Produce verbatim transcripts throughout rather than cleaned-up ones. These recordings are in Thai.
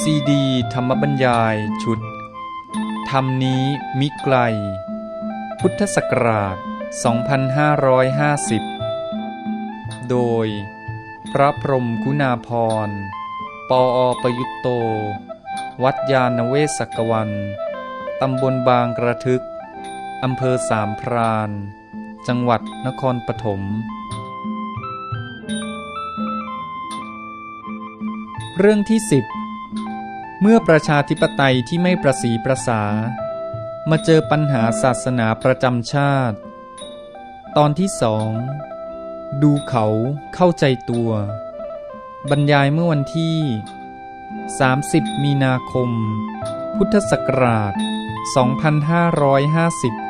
ซีดีธรรมบรรยายชุดธรรมนี้มิไกลพุทธศักราชสองพันห้าร้อยห้าสิบโดยพระพรหมคุณาภรณ์ปออประยุตโตวัดยาณเวศกวันตำบลบางกระทึกอำเภอสามพรานจังหวัดนครปฐมเรื่องที่สิบเมื่อประชาธิปไตยที่ไม่ประสีประสามาเจอปัญหาศาสนาประจำชาติตอนที่สองดูเขาเข้าใจตัวบรรยายเมื่อวันที่สามสิบมีนาคมพุทธศักราชสองพันห้าร้อยห้าสิบ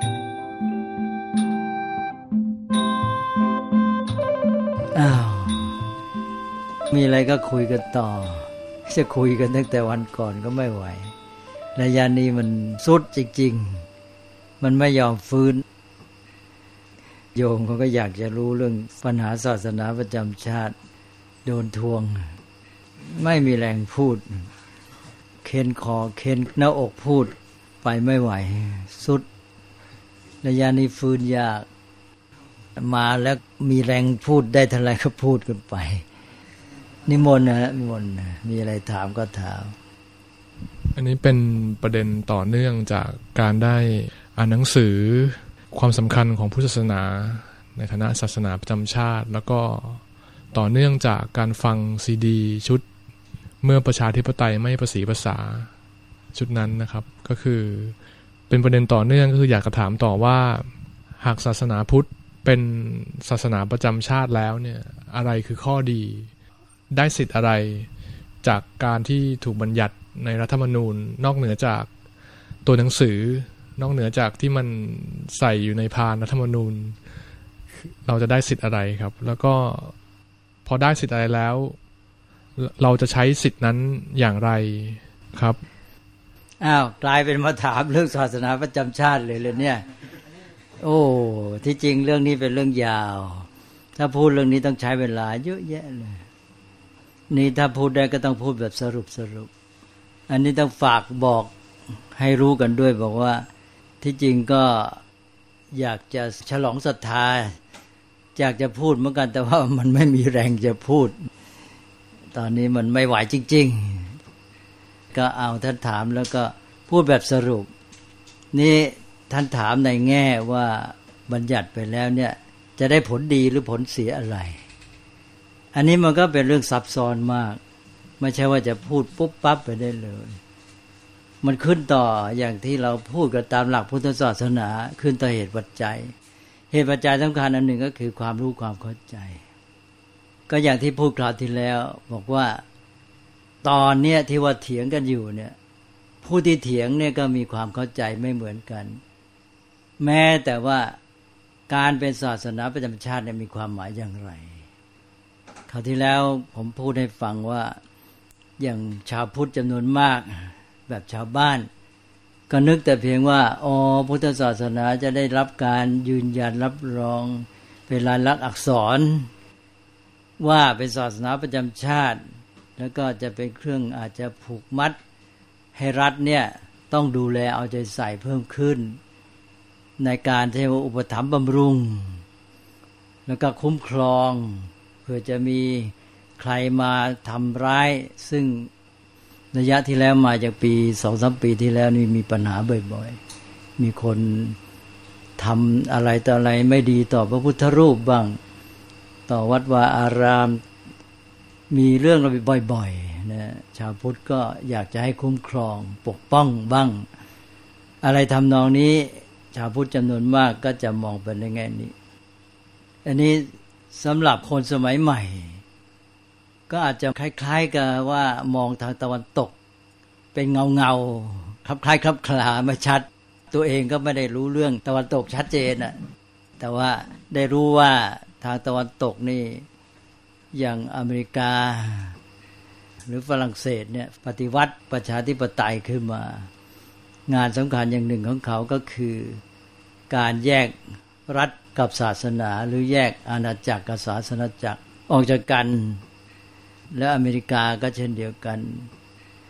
อ้าวมีอะไรก็คุยกันต่อจะคุยกันตั้งแต่วันก่อนก็ไม่ไหวระยะนี้มันสุดจริงๆมันไม่ยอมฟื้นโยมเขาก็อยากจะรู้เรื่องปัญหาศาสนาประจำชาติโดนทวงไม่มีแรงพูดเค้นคอเค้นหน้าอกพูดไปไม่ไหวสุดระยะนี้ฟื้นยากมาแล้วมีแรงพูดได้เท่าไรก็พูดกันไปนิมนต์นะนิมนต์มีอะไรถามก็ถามอันนี้เป็นประเด็นต่อเนื่องจากการได้อ่านหนังสือความสำคัญของพุทธศาสนาในฐานะศาสนาประจำชาติแล้วก็ต่อเนื่องจากการฟังซีดีชุดเมื่อประชาธิปไตยไม่ประสีภาษาชุดนั้นนะครับก็คือเป็นประเด็นต่อเนื่องก็คืออยากจะถามต่อว่าหากศาสนาพุทธเป็นศาสนาประจำชาติแล้วเนี่ยอะไรคือข้อดีได้สิทธิ์อะไรจากการที่ถูกบัญญัติในรัฐธรรมนูญนอกเหนือจากตัวหนังสือนอกเหนือจากที่มันใส่อยู่ในพานรัฐธรรมนูญเราจะได้สิทธิ์อะไรครับแล้วก็พอได้สิทธิ์อะไรแล้วเราจะใช้สิทธิ์นั้นอย่างไรครับอ้าวกลายเป็นมาถามเรื่องศาสนาประจำชาติเลยเลยเนี่ยโอ้ที่จริงเรื่องนี้เป็นเรื่องยาวถ้าพูดเรื่องนี้ต้องใช้เวลาเยอะแยะเลยนี่ถ้าพูดได้ก็ต้องพูดแบบสรุปสรุปอันนี้ต้องฝากบอกให้รู้กันด้วยบอกว่าที่จริงก็อยากจะฉลองศรัทธาอยากจะพูดเหมือนกันแต่ว่ามันไม่มีแรงจะพูดตอนนี้มันไม่ไหวจริงๆก็เอาท่านถามแล้วก็พูดแบบสรุปนี่ท่านถามในแง่ว่าบัญญัติไปแล้วเนี่ยจะได้ผลดีหรือผลเสียอะไรอันนี้มันก็เป็นเรื่องซับซ้อนมากไม่ใช่ว่าจะพูดปุ๊บปั๊บไปได้เลยมันขึ้นต่ออย่างที่เราพูดกันตามหลักพุทธศาสนาขึ้นต่อเหตุปัจจัยเหตุปัจจัยสำคัญอันหนึ่งก็คือความรู้ความเข้าใจก็อย่างที่พูดคราวที่แล้วบอกว่าตอนเนี้ยที่ว่าเถียงกันอยู่เนี่ยผู้ที่เถียงเนี่ยก็มีความเข้าใจไม่เหมือนกันแม้แต่ว่าการเป็นศาสนาประจำชาติเนี่ยมีความหมายอย่างไรคราวที่แล้วผมพูดให้ฟังว่าอย่างชาวพุทธจำนวนมากแบบชาวบ้านก็นึกแต่เพียงว่าอ๋อพุทธศาสนาจะได้รับการยืนยันรับรองเป็นลายลักษณ์อักษรว่าเป็นศาสนาประจำชาติแล้วก็จะเป็นเครื่องอาจจะผูกมัดให้รัฐเนี่ยต้องดูแลเอาใจใส่เพิ่มขึ้นในการที่ว่าอุปถัมภ์บำรุงแล้วก็คุ้มครองเพื่อจะมีใครมาทำร้ายซึ่งระยะที่แล้วมาจากปี สองถึงสาม ปีที่แล้วนี่มีปัญหาบ่อยๆมีคนทำอะไรต่ออะไรไม่ดีต่อพระพุทธรูปบ้างต่อวัดวาอารามมีเรื่องอะไรบ่อยๆนะชาวพุทธก็อยากจะให้คุ้มครองปกป้องบ้างอะไรทำนองนี้ชาวพุทธจำนวนมากก็จะมองไปในแง่นี้อันนี้สำหรับคนสมัยใหม่ก็อาจจะคล้ายๆกับว่ามองทางตะวันตกเป็นเงาๆคลับคล้ายคลับคลาไม่ชัดตัวเองก็ไม่ได้รู้เรื่องตะวันตกชัดเจนน่ะแต่ว่าได้รู้ว่าทางตะวันตกนี่อย่างอเมริกาหรือฝรั่งเศสเนี่ยปฏิวัติประชาธิปไตยขึ้นมางานสำคัญอย่างหนึ่งของเขาก็คือการแยกรัฐกับศาสนาหรือแยกอาณาจักรกับศาสนาจักรออกจากกันและอเมริกาก็เช่นเดียวกัน เ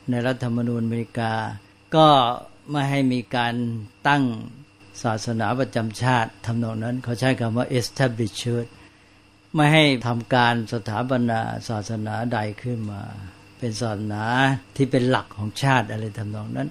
ในรัฐธรรมนูญอเมริกาก็ไม่ให้มีการตั้งศาสนาประจำชาติทำนองนั้นเขาใช้คำว่า establish church ไม่ให้ทำการสถาปนาศาสนาใดขึ้นมาเป็นศาสนาที่เป็นหลักของชาติอะไรทำนองนั้น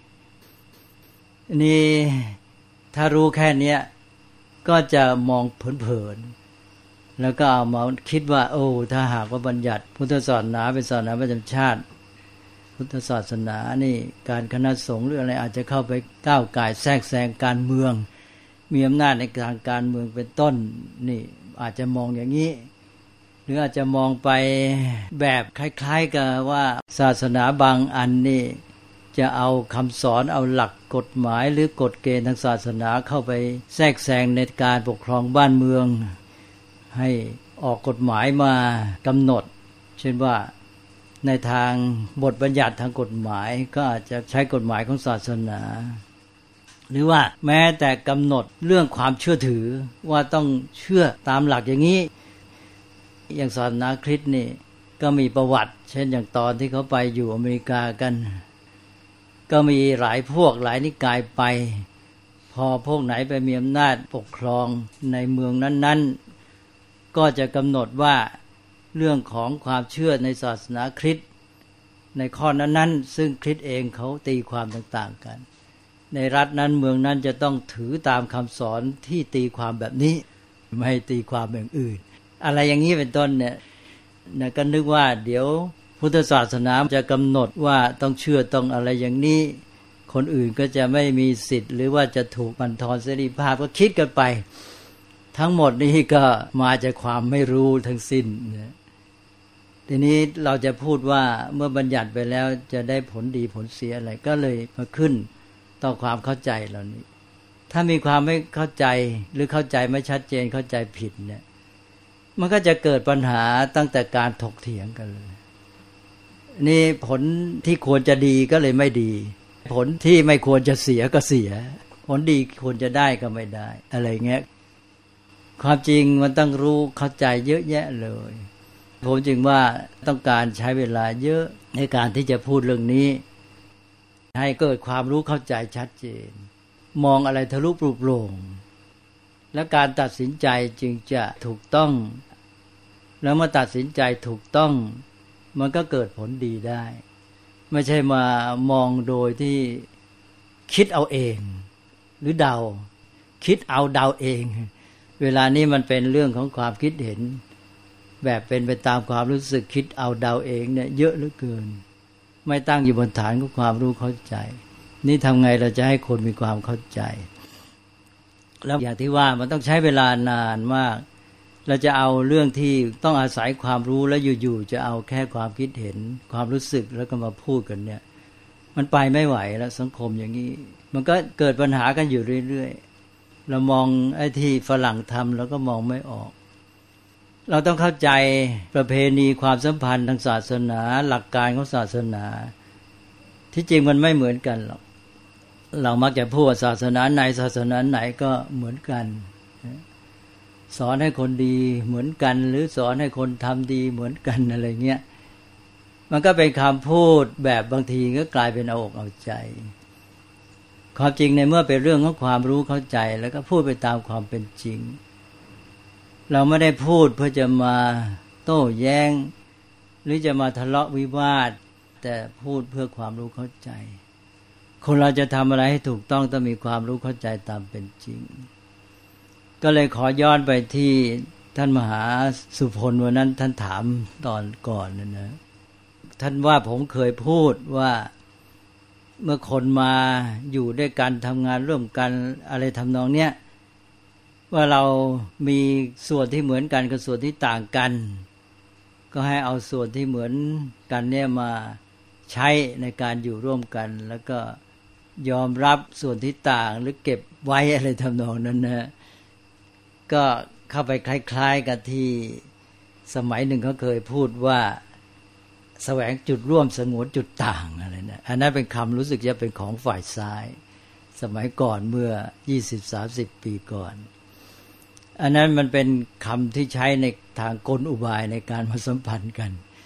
นี่ถ้ารู้แค่นี้ก็จะมองเผินๆแล้วก็เอามาคิดว่าโอ้ถ้าหากว่าบัญญัติพุทธศาสนาเป็นศาสนาประจำชาติพุทธศาสนานี่การคณะสงฆ์หรืออะไรอาจจะเข้าไปก้าวก่ายแทรกแซงการเมืองมีอำนาจในทางการเมืองเป็นต้นนี่อาจจะมองอย่างนี้หรืออาจจะมองไปแบบคล้ายๆกับว่าศาสนาบางอันนี่จะเอาคำสอนเอาหลักกฎหมายหรือกฎเกณฑ์ทางศาสนาเข้าไปแทรกแซงในการปกครองบ้านเมืองให้ออกกฎหมายมากำหนดเช่นว่าในทางบทบัญญัติทางกฎหมายก็อาจจะใช้กฎหมายของศาสนาหรือว่าแม้แต่กำหนดเรื่องความเชื่อถือว่าต้องเชื่อตามหลักอย่างนี้อย่างศาสนาคริสต์นี่ก็มีประวัติเช่นอย่างตอนที่เขาไปอยู่อเมริกากันก็มีหลายพวกหลายนิกายไปพอพวกไหนไปมีอำนาจปกครองในเมืองนั้นๆก็จะกำหนดว่าเรื่องของความเชื่อในศาสนาคริสต์ในข้อนั้นๆซึ่งคริสต์เองเขาตีความต่างๆกันในรัฐนั้นเมืองนั้นจะต้องถือตามคำสอนที่ตีความแบบนี้ไม่ให้ตีความอย่างอื่นอะไรอย่างนี้เป็นต้นเนี่ยนะก็นึกว่าเดี๋ยวพุทธศาสนาจะกำหนดว่าต้องเชื่อต้องอะไรอย่างนี้คนอื่นก็จะไม่มีสิทธิ์หรือว่าจะถูกบั่นทอนเสรีภาพก็คิดกันไปทั้งหมดนี้ก็มาจากความไม่รู้ทั้งสิ้นนะทีนี้เราจะพูดว่าเมื่อบัญญัติไปแล้วจะได้ผลดีผลเสียอะไรก็เลยมาขึ้นต่อความเข้าใจเหล่านี้ถ้ามีความไม่เข้าใจหรือเข้าใจไม่ชัดเจนเข้าใจผิดเนี่ยมันก็จะเกิดปัญหาตั้งแต่การถกเถียงกันเลยนี่ผลที่ควรจะดีก็เลยไม่ดีผลที่ไม่ควรจะเสียก็เสียผลดีควรจะได้ก็ไม่ได้อะไรเงี้ยความจริงมันต้องรู้เข้าใจเยอะแยะเลยผมจึงว่าต้องการใช้เวลาเยอะในการที่จะพูดเรื่องนี้ให้เกิดความรู้เข้าใจชัดเจนมองอะไรทะลุปลุกโปร่งและการตัดสินใจจึงจะถูกต้องแล้วเมื่อตัดสินใจถูกต้องมันก็เกิดผลดีได้ไม่ใช่มามองโดยที่คิดเอาเองหรือเดาคิดเอาเดาเองเวลานี้มันเป็นเรื่องของความคิดเห็นแบบเป็นไปตามความรู้สึกคิดเอาเดาเองเนี่ยเยอะเหลือเกินไม่ตั้งอยู่บนฐานของความรู้เข้าใจนี่ทำไงเราจะให้คนมีความเข้าใจแล้วอย่างที่ว่ามันต้องใช้เวลานานมากเราจะเอาเรื่องที่ต้องอาศัยความรู้แล้วอยู่ๆจะเอาแค่ความคิดเห็นความรู้สึกแล้วก็มาพูดกันเนี่ยมันไปไม่ไหวแล้วสังคมอย่างนี้มันก็เกิดปัญหากันอยู่เรื่อยๆเรามองไอ้ที่ฝรั่งทำแล้วก็มองไม่ออกเราต้องเข้าใจประเพณีความสัมพันธ์ทางศาสนาหลักการของศาสนาที่จริงมันไม่เหมือนกันหรอกเรามักจะพูดว่าศาสนาไหนศาสนาไหนก็เหมือนกันสอนให้คนดีเหมือนกันหรือสอนให้คนทำดีเหมือนกันอะไรเงี้ยมันก็เป็นคำพูดแบบบางทีก็กลายเป็นเอาอกเอาใจความจริงในเมื่อเป็นเรื่องของความรู้เข้าใจแล้วก็พูดไปตามความเป็นจริงเราไม่ได้พูดเพื่อจะมาโต้แย้งหรือจะมาทะเลาะวิวาทแต่พูดเพื่อความรู้เข้าใจคนเราจะทำอะไรให้ถูกต้องต้องมีความรู้เข้าใจตามเป็นจริงก็เลยขอย้อนไปที่ท่านมหาสุพลวันนั้นท่านถามตอนก่อนนะนะท่านว่าผมเคยพูดว่าเมื่อคนมาอยู่ด้วยกันทำงานร่วมกันอะไรทำนองเนี้ยว่าเรามีส่วนที่เหมือนกันกับส่วนที่ต่างกันก็ให้เอาส่วนที่เหมือนกันเนี่ยมาใช้ในการอยู่ร่วมกันแล้วก็ยอมรับส่วนที่ต่างหรือเก็บไว้อะไรทำนองนั้นนะก็เข้าไปคล้ายๆกับที่สมัยหนึ่งเขาเคยพูดว่าแสวงจุดร่วมสงวนจุดต่างอะไรนะอันนั้นเป็นคำรู้สึกจะเป็นของฝ่ายซ้ายสมัยก่อนเมื่อ ยี่สิบถึงสามสิบ ปีก่อนอันนั้นมันเป็นคำที่ใช้ในทางกลอุบายในการมาสัมพันธ์กัน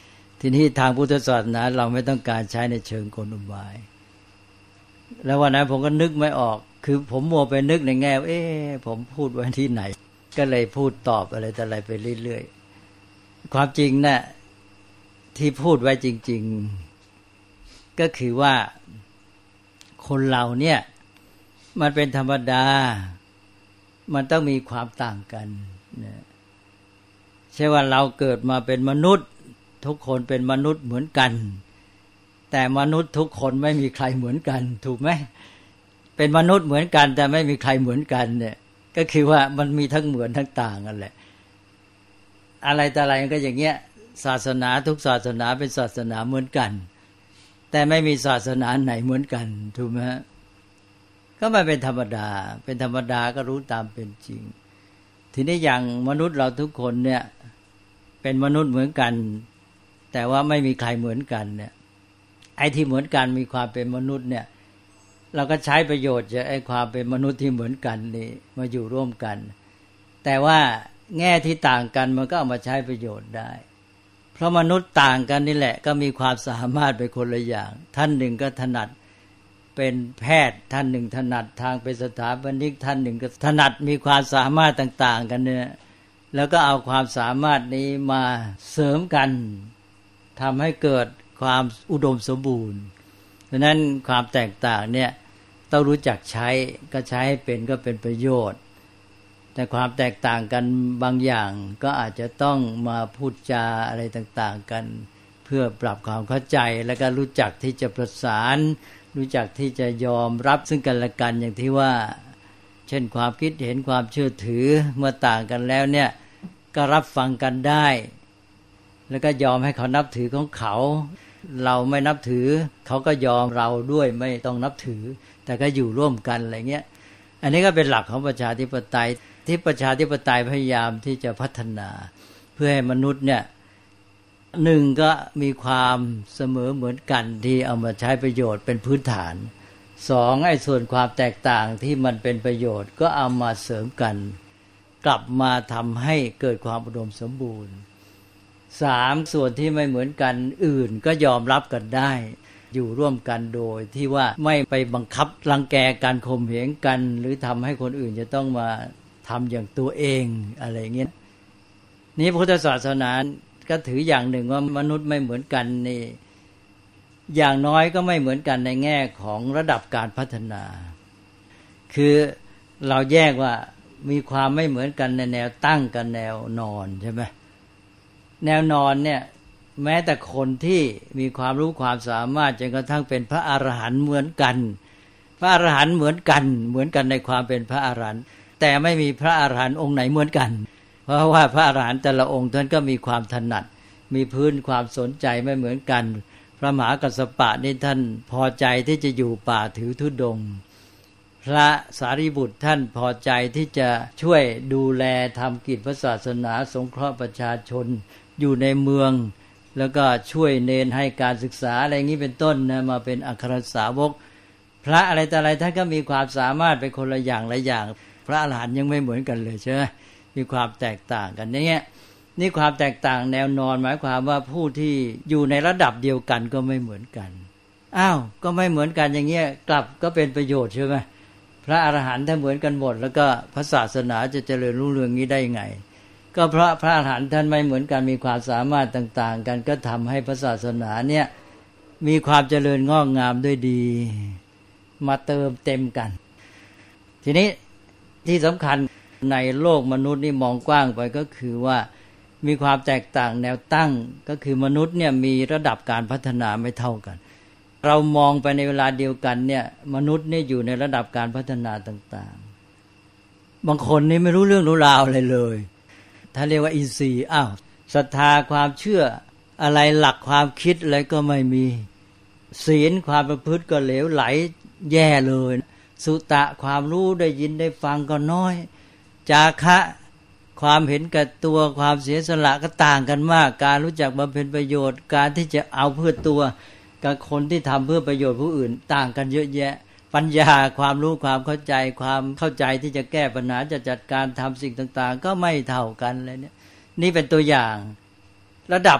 ทีนี้ทางพุทธศาสนาเราไม่ต้องการใช้ในเชิงกลอุบายแล้ววันนั้นผมก็นึกไม่ออกคือผมมัวไปนึกในแง่เอ๊ะผมพูดไว้ที่ไหนก็เลยพูดตอบอะไรแต่อะไรไปเรื่อยๆความจริงนะ่ะที่พูดไว้จริงๆก็คือว่าคนเราเนี่ยมันเป็นธรรมดามันต้องมีความต่างกันนะใช่ว่าเราเกิดมาเป็นมนุษย์ทุกคนเป็นมนุษย์เหมือนกันแต่มนุษย์ทุกคนไม่มีใครเหมือนกันถูกไหมเป็นมนุษย์เหมือนกันแต่ไม่มีใครเหมือนกันเนี่ยก็คือว่ามันมีทั้งเหมือนทั้งต่างกันแหละอะไรแต่อะไรก็อย่างเงี้ยศาสนาทุกศาสนาเป็นศาสนาเหมือนกันแต่ไม่มีศาสนาไหนเหมือนกันถูกไหมก็มันเป็นธรรมดาเป็นธรรมดาก็รู้ตามเป็นจริงทีนี้อย่างมนุษย์เราทุกคนเนี่ยเป็นมนุษย์เหมือนกันแต่ว่าไม่มีใครเหมือนกันเนี่ยไอ้ที่เหมือนกันมีความเป็นมนุษย์เนี่ยเราก็ใช้ประโยชน์จากไอ้ความเป็นมนุษย์ที่เหมือนกันนี่มาอยู่ร่วมกันแต่ว่าแง่ที่ต่างกันมันก็เอามาใช้ประโยชน์ได้เพราะมนุษย์ต่างกันนี่แหละก็มีความสามารถไปคนละอย่างท่านหนึ่งก็ถนัดเป็นแพทย์ท่านหนึ่งถนัดทางเป็นสถาปนิกท่านหนึ่งก็ถนัดมีความสามารถต่างๆกันเนี่ยแล้วก็เอาความสามารถนี้มาเสริมกันทำให้เกิดความอุดมสมบูรณ์เพราะนั้นความแตกต่างเนี่ยต้องรู้จักใช้ก็ใช้ให้เป็นก็เป็นประโยชน์แต่ความแตกต่างกันบางอย่างก็อาจจะต้องมาพูดจาอะไรต่างๆกันเพื่อปรับความเข้าใจแล้วก็รู้จักที่จะประสานรู้จักที่จะยอมรับซึ่งกันและกันอย่างที่ว่าเช่นความคิดเห็นความเชื่อถือเมื่อต่างกันแล้วเนี่ยก็รับฟังกันได้แล้วก็ยอมให้เขานับถือของเขาเราไม่นับถือเขาก็ยอมเราด้วยไม่ต้องนับถือแต่ก็อยู่ร่วมกันอะไรเงี้ยอันนี้ก็เป็นหลักของประชาธิปไตยที่ประชาธิปไตยพยายามที่จะพัฒนาเพื่อให้มนุษย์เนี่ยหนึ่งก็มีความเสมอเหมือนกันที่เอามาใช้ประโยชน์เป็นพื้นฐานสองไอ้ส่วนความแตกต่างที่มันเป็นประโยชน์ก็เอามาเสริมกันกลับมาทำให้เกิดความอุดมสมบูรณ์สามส่วนที่ไม่เหมือนกันอื่นก็ยอมรับกันได้อยู่ร่วมกันโดยที่ว่าไม่ไปบังคับรังแกกันข่มเหงกันหรือทำให้คนอื่นจะต้องมาทำอย่างตัวเองอะไรเงี้ยนี้พุทธศาสนาก็ถืออย่างหนึ่งว่ามนุษย์ไม่เหมือนกันนี่อย่างน้อยก็ไม่เหมือนกันในแง่ของระดับการพัฒนาคือเราแยกว่ามีความไม่เหมือนกันในแนวตั้งกับแนวนอนใช่ไหมแนวนอนเนี่ยแม้แต่คนที่มีความรู้ความสามารถจนกระทั่งเป็นพระอรหันต์เหมือนกันพระอรหันต์เหมือนกันเหมือนกันในความเป็นพระอรหันต์แต่ไม่มีพระอรหันต์องค์ไหนเหมือนกันเพราะว่าพระอรหันต์แต่ละองค์ท่านก็มีความถนัดมีพื้นความสนใจไม่เหมือนกันพระมหากัสสปะนี่ท่านพอใจที่จะอยู่ป่าถือธุดงค์พระสารีบุตรท่านพอใจที่จะช่วยดูแลทำกิจพระศาสนาสงเคราะห์ประชาชนอยู่ในเมืองแล้วก็ช่วยเนรให้การศึกษาอะไรอย่างนี้เป็นต้นนะมาเป็นอัครสาวกพระอะไรแต่อะไรท่านก็มีความสามารถเป็นคนละอย่างละอย่างพระอรหันต์ยังไม่เหมือนกันเลยใช่ไหมมีความแตกต่างกันเนี่ยนี่ความแตกต่างแนวนอนหมายความว่าผู้ที่อยู่ในระดับเดียวกันก็ไม่เหมือนกันอ้าวก็ไม่เหมือนกันอย่างเงี้ยกลับก็เป็นประโยชน์ใช่ไหมพระอรหันต์ถ้าเหมือนกันหมดแล้วก็พระศาสนาจะเจริญรุ่งเรืองนี้ได้ยังไงก็เพราะพระอรหันต์ท่านไม่เหมือนกันมีความสามารถต่างๆกันก็ทำให้พระศาสนาเนี่ยมีความเจริญงอกงามด้วยดีมาเติมเต็มกันทีนี้ที่สำคัญในโลกมนุษย์นี่มองกว้างไปก็คือว่ามีความแตกต่างแนวตั้งก็คือมนุษย์เนี่ยมีระดับการพัฒนาไม่เท่ากันเรามองไปในเวลาเดียวกันเนี่ยมนุษย์เนี่ยอยู่ในระดับการพัฒนาต่างๆบางคนนี่ไม่รู้เรื่องรู้ราวอะไรเลยถ้าเรียกว่าอินทรีย์อ้าวศรัทธาความเชื่ออะไรหลักความคิดอะไรก็ไม่มีศีลความประพฤติก็เหลวไหลแย่เลยสุตะความรู้ได้ยินได้ฟังก็น้อยจาคะความเห็นแก่ตัวความเสียสละก็ต่างกันมากการรู้จักบำเพ็ญประโยชน์การที่จะเอาเพื่อตัวกับคนที่ทำเพื่อประโยชน์ผู้อื่นต่างกันเยอะแยะปัญญาความรู้ความเข้าใจความเข้าใจที่จะแก้ปัญหาจะจัดการทำสิ่งต่างๆก็ไม่เท่ากันเลยเนี่ยนี่เป็นตัวอย่างระดับ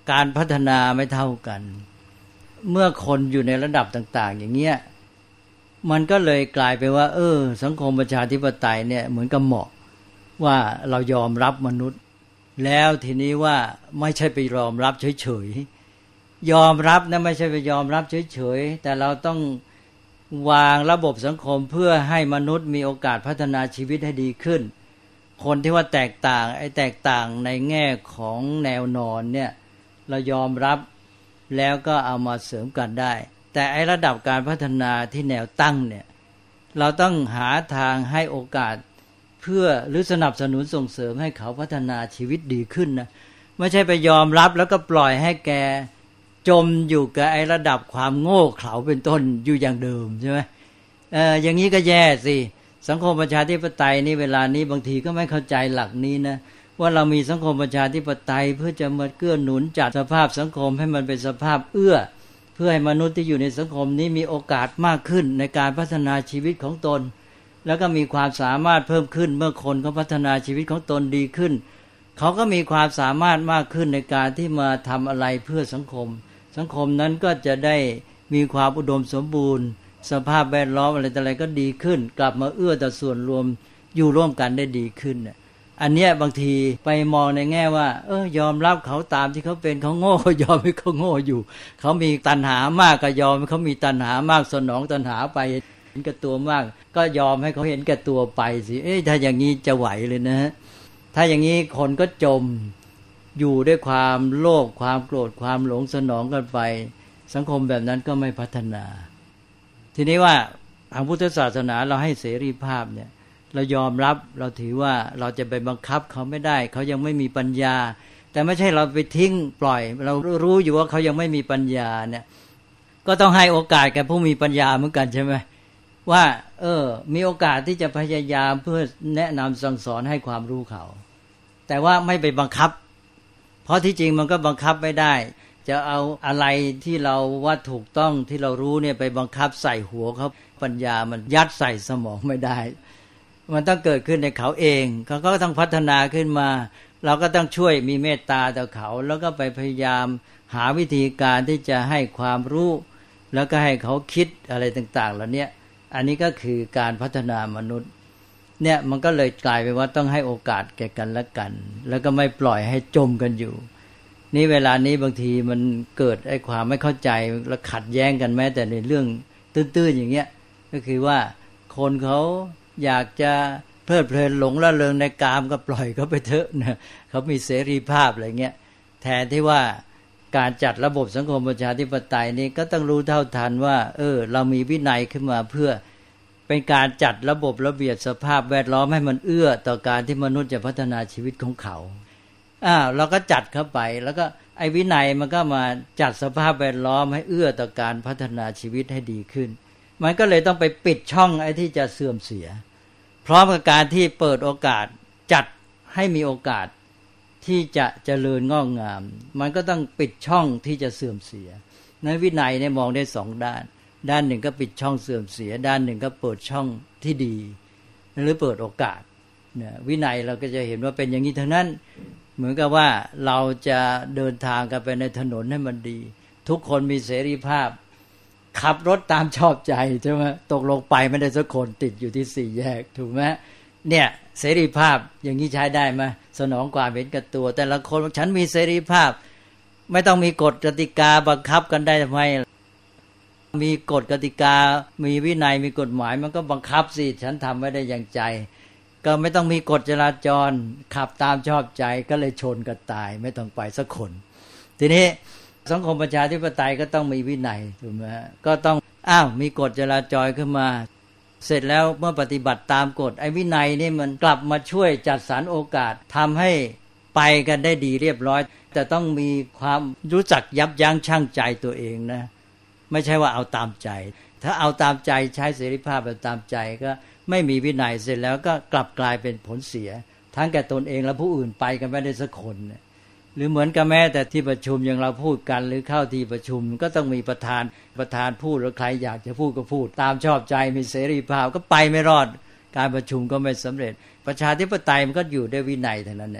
การพัฒนาไม่เท่ากันเมื่อคนอยู่ในระดับต่างๆอย่างเงี้ยมันก็เลยกลายไปว่าเออสังคมประชาธิปไตยเนี่ยเหมือนกับเหมาะว่าเรายอมรับมนุษย์แล้วทีนี้ว่าไม่ใช่ไปยอมรับเฉยๆยอมรับนะไม่ใช่ไปยอมรับเฉยๆแต่เราต้องวางระบบสังคมเพื่อให้มนุษย์มีโอกาสพัฒนาชีวิตให้ดีขึ้นคนที่ว่าแตกต่างไอ้แตกต่างในแง่ของแนวนอนเนี่ยเรายอมรับแล้วก็เอามาเสริมกันได้แต่ไอ้ระดับการพัฒนาที่แนวตั้งเนี่ยเราต้องหาทางให้โอกาสเพื่อหรือสนับสนุนส่งเสริมให้เขาพัฒนาชีวิตดีขึ้นนะไม่ใช่ไปยอมรับแล้วก็ปล่อยให้แกจมอยู่กับไอ้ระดับความโง่เขลาเป็นต้นอยู่อย่างเดิมใช่ไหมเอออย่างนี้ก็แย่สิสังคมประชาธิปไตยนี่เวลานี้บางทีก็ไม่เข้าใจหลักนี้นะว่าเรามีสังคมประชาธิปไตยเพื่อจะมาเกื้อหนุนจัดสภาพสังคมให้มันเป็นสภาพเอื้อเพื่อให้มนุษย์ที่อยู่ในสังคมนี้มีโอกาสมากขึ้นในการพัฒนาชีวิตของตนแล้วก็มีความสามารถเพิ่มขึ้นเมื่อคนเขาพัฒนาชีวิตของตนดีขึ้นเขาก็มีความสามารถมากขึ้นในการที่มาทำอะไรเพื่อสังคมสังคมนั้นก็จะได้มีความอุดมสมบูรณ์สภาพแวดล้อมอะไรต่ออะไรก็ดีขึ้นกลับมาเอื้อต่อส่วนรวมอยู่ร่วมกันได้ดีขึ้นอันเนี้ยบางทีไปมองในแง่ว่าเออยอมรับเขาตามที่เขาเป็นเขาโง่ยอมให้เขาโง่อยู่เขามีตัณหามากก็ยอมให้เขามีตัณหามากสนองตัณหาไปเห็นแก่ตัวมากก็ยอมให้เขาเห็นแก่ตัวไปสิเอ๊ะถ้าอย่างนี้จะไหวเลยนะฮะถ้าอย่างนี้คนก็จมอยู่ด้วยความโลภความโกรธความหลงสนองกันไปสังคมแบบนั้นก็ไม่พัฒนาทีนี้ว่าทางพุทธศาสนาเราให้เสรีภาพเนี่ยเรายอมรับเราถือว่าเราจะไปบังคับเขาไม่ได้เขายังไม่มีปัญญาแต่ไม่ใช่เราไปทิ้งปล่อยเรารู้อยู่ว่าเขายังไม่มีปัญญาเนี่ยก็ต้องให้โอกาสแก่ผู้มีปัญญาเหมือนกันใช่ไหมว่าเออมีโอกาสที่จะพยายามเพื่อแนะนำสั่งสอนให้ความรู้เขาแต่ว่าไม่ไปบังคับเพราะที่จริงมันก็บังคับไม่ได้จะเอาอะไรที่เราว่าถูกต้องที่เรารู้เนี่ยไปบังคับใส่หัวเขาปัญญามันยัดใส่สมองไม่ได้มันต้องเกิดขึ้นในเขาเองเขาก็ต้องพัฒนาขึ้นมาเราก็ต้องช่วยมีเมตตาต่อเขาแล้วก็ไปพยายามหาวิธีการที่จะให้ความรู้แล้วก็ให้เขาคิดอะไรต่างๆเหล่านี้อันนี้ก็คือการพัฒนามนุษย์เนี่ยมันก็เลยกลายเป็นว่าต้องให้โอกาสแก่กันและกันแล้วก็ไม่ปล่อยให้จมกันอยู่นี่เวลานี้บางทีมันเกิดไอ้ความไม่เข้าใจและขัดแย้งกันแม้แต่ในเรื่องตื้นๆอย่างเงี้ยก็คือว่าคนเขาอยากจะเพลิดเพลินหลงละเลงในกามก็ปล่อยเขาไปเถอะนะเขามีเสรีภาพอะไรเงี้ยแทนที่ว่าการจัดระบบสังคมประชาธิปไตยนี้ก็ต้องรู้เท่าทันว่าเออเรามีวินัยขึ้นมาเพื่อเป็นการจัดระบบระเบียบสภาพแวดล้อมให้มันเอื้อต่อการที่มนุษย์จะพัฒนาชีวิตของเขาอ้าวเราก็จัดเข้าไปแล้วก็ไอ้วินัยมันก็มาจัดสภาพแวดล้อมให้เอื้อต่อการพัฒนาชีวิตให้ดีขึ้นมันก็เลยต้องไปปิดช่องไอ้ที่จะเสื่อมเสียพร้อมกับการที่เปิดโอกาสจัดให้มีโอกาสที่จะเจริญงอกงามมันก็ต้องปิดช่องที่จะเสื่อมเสียในวินัยเนี่ยมองได้สองด้านด้านหนึ่งก็ปิดช่องเสื่อมเสียด้านหนึ่งก็เปิดช่องที่ดีหรือเปิดโอกาสเนี่ยวินัยเราก็จะเห็นว่าเป็นอย่างนี้ทั้งนั้นเหมือนกับว่าเราจะเดินทางกันไปในถนนให้มันดีทุกคนมีเสรีภาพขับรถตามชอบใจใช่ไหมตกลงไปไม่ได้สักคนติดอยู่ที่สี่แยกถูกไหมเนี่ยเสรีภาพอย่างนี้ใช้ได้ไหมสนองความเห็นแก่ตัวแต่ละคนฉันมีเสรีภาพไม่ต้องมีกฎกติกาบังคับกันได้ทำไมมีกฎกติกามีวินัยมีกฎหมายมันก็บังคับสิฉันทำไม่ได้อย่างใจก็ไม่ต้องมีกฎจราจรขับตามชอบใจก็เลยชนกันตายไม่ต้องไปสักคนทีนี้สังคมประชาธิปไตยก็ต้องมีวินัยถูกไหมก็ต้องอ้าวมีกฎจราจรขึ้นมาเสร็จแล้วเมื่อปฏิบัติตามกฎไอ้วินัยนี่มันกลับมาช่วยจัดสรรโอกาสทำให้ไปกันได้ดีเรียบร้อยแต่ต้องมีความรู้จักยับยั้งชั่งใจตัวเองนะไม่ใช่ว่าเอาตามใจถ้าเอาตามใจใช้เสรีภาพแบบตามใจก็ไม่มีวินัยเสร็จแล้วก็กลับกลายเป็นผลเสียทั้งแก่ตนเองและผู้อื่นไปกันไม่ได้สักคนหรือเหมือนกับแม้แต่ที่ประชุมอย่างเราพูดกันหรือเข้าที่ประชุมก็ต้องมีประธานประธานพูดแล้วใครอยากจะพูดก็พูดตามชอบใจมีเสรีภาพก็ไปไม่รอดการประชุมก็ไม่สำเร็จประชาธิปไตยมันก็อยู่ด้วยวินัยเท่านั้นแหละ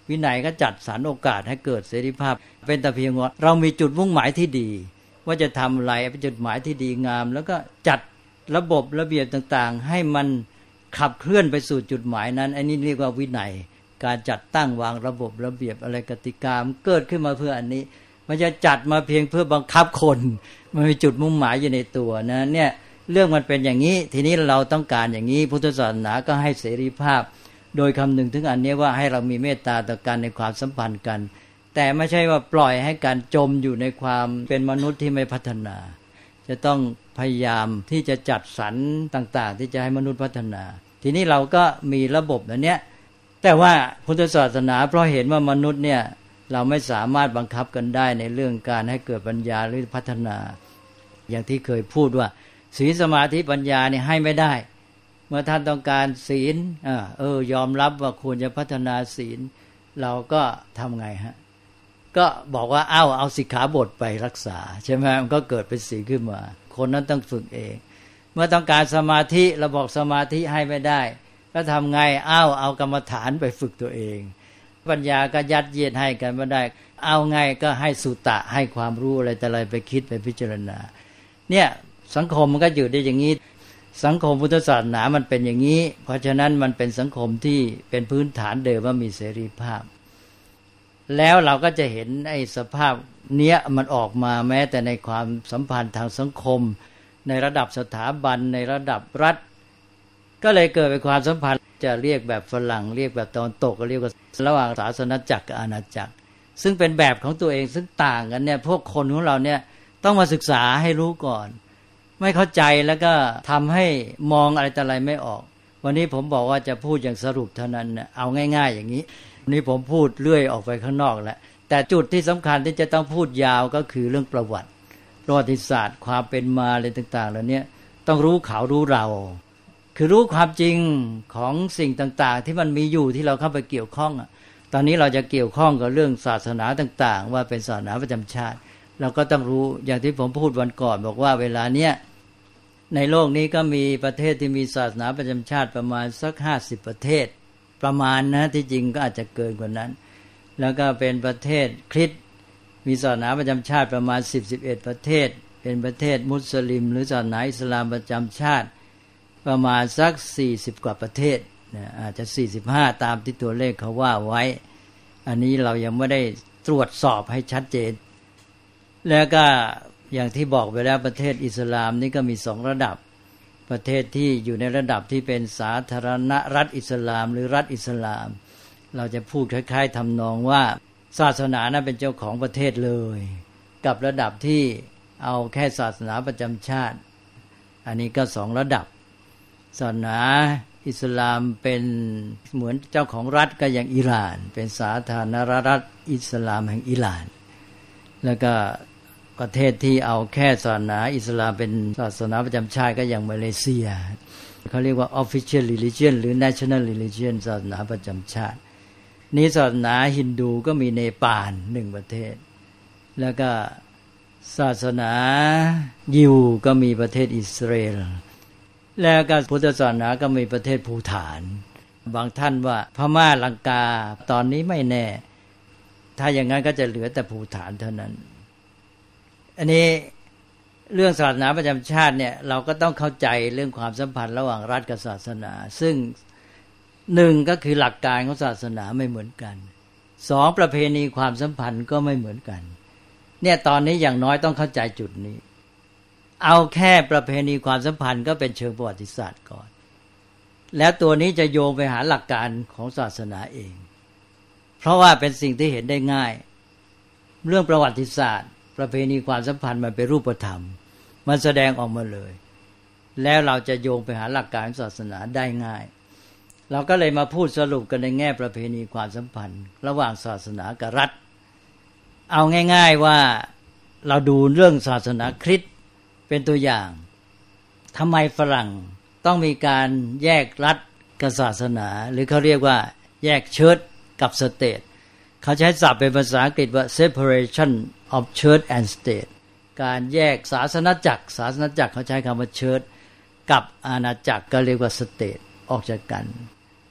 วินัยก็จัดสรรโอกาสให้เกิดเสรีภาพเป็นแต่เพียงว่าเรามีจุดมุ่งหมายที่ดีว่าจะทำอะไรเป็นจุดหมายที่ดีงามแล้วก็จัดระบบระเบียบต่างๆให้มันขับเคลื่อนไปสู่จุดหมายนั้นอันนี้เรียกว่าวินัยการจัดตั้งวางระบบระเบียบอะไรกติกามันเกิดขึ้นมาเพื่ออันนี้มันจะจัดมาเพียงเพื่อบังคับคนมันมีจุดมุ่งหมายอยู่ในตัวนะเนี่ยเรื่องมันเป็นอย่างนี้ทีนี้เราต้องการอย่างนี้พุทธศาสนาก็ให้เสรีภาพโดยคำนึงถึงอันนี้ว่าให้เรามีเมตตาต่อกันในความสัมพันธ์กันแต่ไม่ใช่ว่าปล่อยให้การจมอยู่ในความเป็นมนุษย์ที่ไม่พัฒนาจะต้องพยายามที่จะจัดสรรต่างๆที่จะให้มนุษย์พัฒนาทีนี้เราก็มีระบบอันเนี้ยแต่ว่าพุทธศาสนาเพราะเห็นว่ามนุษย์เนี่ยเราไม่สามารถบังคับกันได้ในเรื่องการให้เกิดปัญญาหรือพัฒนาอย่างที่เคยพูดว่าศีลสมาธิปัญญาเนี่ยให้ไม่ได้เมื่อท่านต้องการศีลเออเออยอมรับว่าควรจะพัฒนาศีลเราก็ทำไงฮะก็บอกว่าเอ้าเอาสิกขาบทไปรักษาใช่ไหมมันก็เกิดเป็นศีลขึ้นมาคนนั้นต้องฝึกเองเมื่อต้องการสมาธิเราบอกสมาธิให้ไม่ได้ก็ทำไงเอ้าเอากรรมฐานไปฝึกตัวเองปัญญาก็ยัดเยียดให้กันไม่ได้เอาไงก็ให้สุตะให้ความรู้อะไรแต่อะไรไปคิดไปพิจารณาเนี่ยสังคมมันก็อยู่ได้อย่างนี้สังคมพุทธศาสนามันเป็นอย่างนี้เพราะฉะนั้นมันเป็นสังคมที่เป็นพื้นฐานเดิมว่ามีเสรีภาพแล้วเราก็จะเห็นไอ้สภาพเนี้ยมันออกมาแม้แต่ในความสัมพันธ์ทางสังคมในระดับสถาบันในระดับรัฐก็เลยเกิดเป็นความสัมพันธ์จะเรียกแบบฝรั่งเรียกแบบตะวันตกก็เรียกว่าระหว่างศาสนจักรกับอาณาจักรซึ่งเป็นแบบของตัวเองซึ่งต่างกันเนี่ยพวกคนของเราเนี่ยต้องมาศึกษาให้รู้ก่อนไม่เข้าใจแล้วก็ทำให้มองอะไรแต่อะไรไม่ออกวันนี้ผมบอกว่าจะพูดอย่างสรุปเท่านั้นนะเอาง่ายๆอย่างนี้วันนี้ผมพูดเลื่อยออกไปข้างนอกแล้วแต่จุดที่สำคัญที่จะต้องพูดยาวก็คือเรื่องประวัติประวัติศาสตร์ความเป็นมาอะไรต่างๆแล้วเนี่ยต้องรู้เขารู้เราคือรู้ความจริงของสิ่งต่างๆที่มันมีอยู่ที่เราเข้าไปเกี่ยวข้องอ่ะตอนนี้เราจะเกี่ยวข้องกับเรื่องศาสนาต่างๆว่าเป็นศาสนาประจำชาติเราก็ต้องรู้อย่างที่ผมพูดวันก่อนบอกว่าเวลาเนี้ยในโลกนี้ก็มีประเทศที่มีศาสนาประจำชาติประมาณสักห้าสิบประเทศประมาณนะที่จริงก็อาจจะเกินกว่านั้นแล้วก็เป็นประเทศคริสต์มีศาสนาประจำชาติประมาณสิบ สิบเอ็ดประเทศเป็นประเทศมุสลิมหรือศาสนาอิสลามประจำชาติประมาณสักสี่สิบกว่าประเทศนะอาจจะสี่สิบห้าตามที่ตัวเลขเขาว่าไว้อันนี้เรายังไม่ได้ตรวจสอบให้ชัดเจนแล้วก็อย่างที่บอกไปแล้วประเทศอิสลามนี่ก็มีสองระดับประเทศที่อยู่ในระดับที่เป็นสาธารณรัฐอิสลามหรือรัฐอิสลามเราจะพูดคล้ายๆทำนองว่าศาสนานั้นเป็นเจ้าของประเทศเลยกับระดับที่เอาแค่ศาสนาประจำชาติอันนี้ก็สองระดับศาสนาอิสลามเป็นเหมือนเจ้าของรัฐก็อย่างอิหร่านเป็นสาธารณรัฐอิสลามแห่งอิหร่านแล้วก็ประเทศที่เอาแค่ศาสนาอิสลามเป็นศาสนาประจำชาติก็อย่างมาเลเซียเขาเรียกว่า official religion หรือ national religion ศาสนาประจำชาตินี้ศาสนาฮินดูก็มีเนปาลหนึ่งประเทศแล้วก็ศาสนายิวก็มีประเทศอิสราเอลแล้วก็พุทธศาสนาก็มีประเทศภูฏานบางท่านว่าพม่าลังกาตอนนี้ไม่แน่ถ้าอย่างนั้นก็จะเหลือแต่ภูฏานเท่านั้นอันนี้เรื่องศาสนาประจำชาติเนี่ยเราก็ต้องเข้าใจเรื่องความสัมพันธ์ระหว่างรัฐกับศาสนาซึ่งหนึ่งก็คือหลักการของศาสนาไม่เหมือนกันสองประเพณีความสัมพันธ์ก็ไม่เหมือนกันเนี่ยตอนนี้อย่างน้อยต้องเข้าใจจุดนี้เอาแค่ประเพณีความสัมพันธ์ก็เป็นเชิงประวัติศาสตร์ก่อนแล้วตัวนี้จะโยงไปหาหลักการของศาสนาเองเพราะว่าเป็นสิ่งที่เห็นได้ง่ายเรื่องประวัติศาสตร์ประเพณีความสัมพันธ์มันเป็นรูปธรรมมันแสดงออกมาเลยแล้วเราจะโยงไปหาหลักการศาสนาได้ง่ายเราก็เลยมาพูดสรุปกันในแง่ประเพณีความสัมพันธ์ระหว่างศาสนากับรัฐเอาง่ายๆว่าเราดูเรื่องศาสนาคริสต์เป็นตัวอย่างทำไมฝรั่งต้องมีการแยกรัฐกับศาสนาหรือเขาเรียกว่าแยกเชิร์ชกับสเตทเขาใช้ศัพท์เป็นภาษาอังกฤษว่า separation of church and state การแยกศาสนจักรศาสนจักรเขาใช้คำว่า church กับอาณาจักรก็เรียกว่า state ออกจากกัน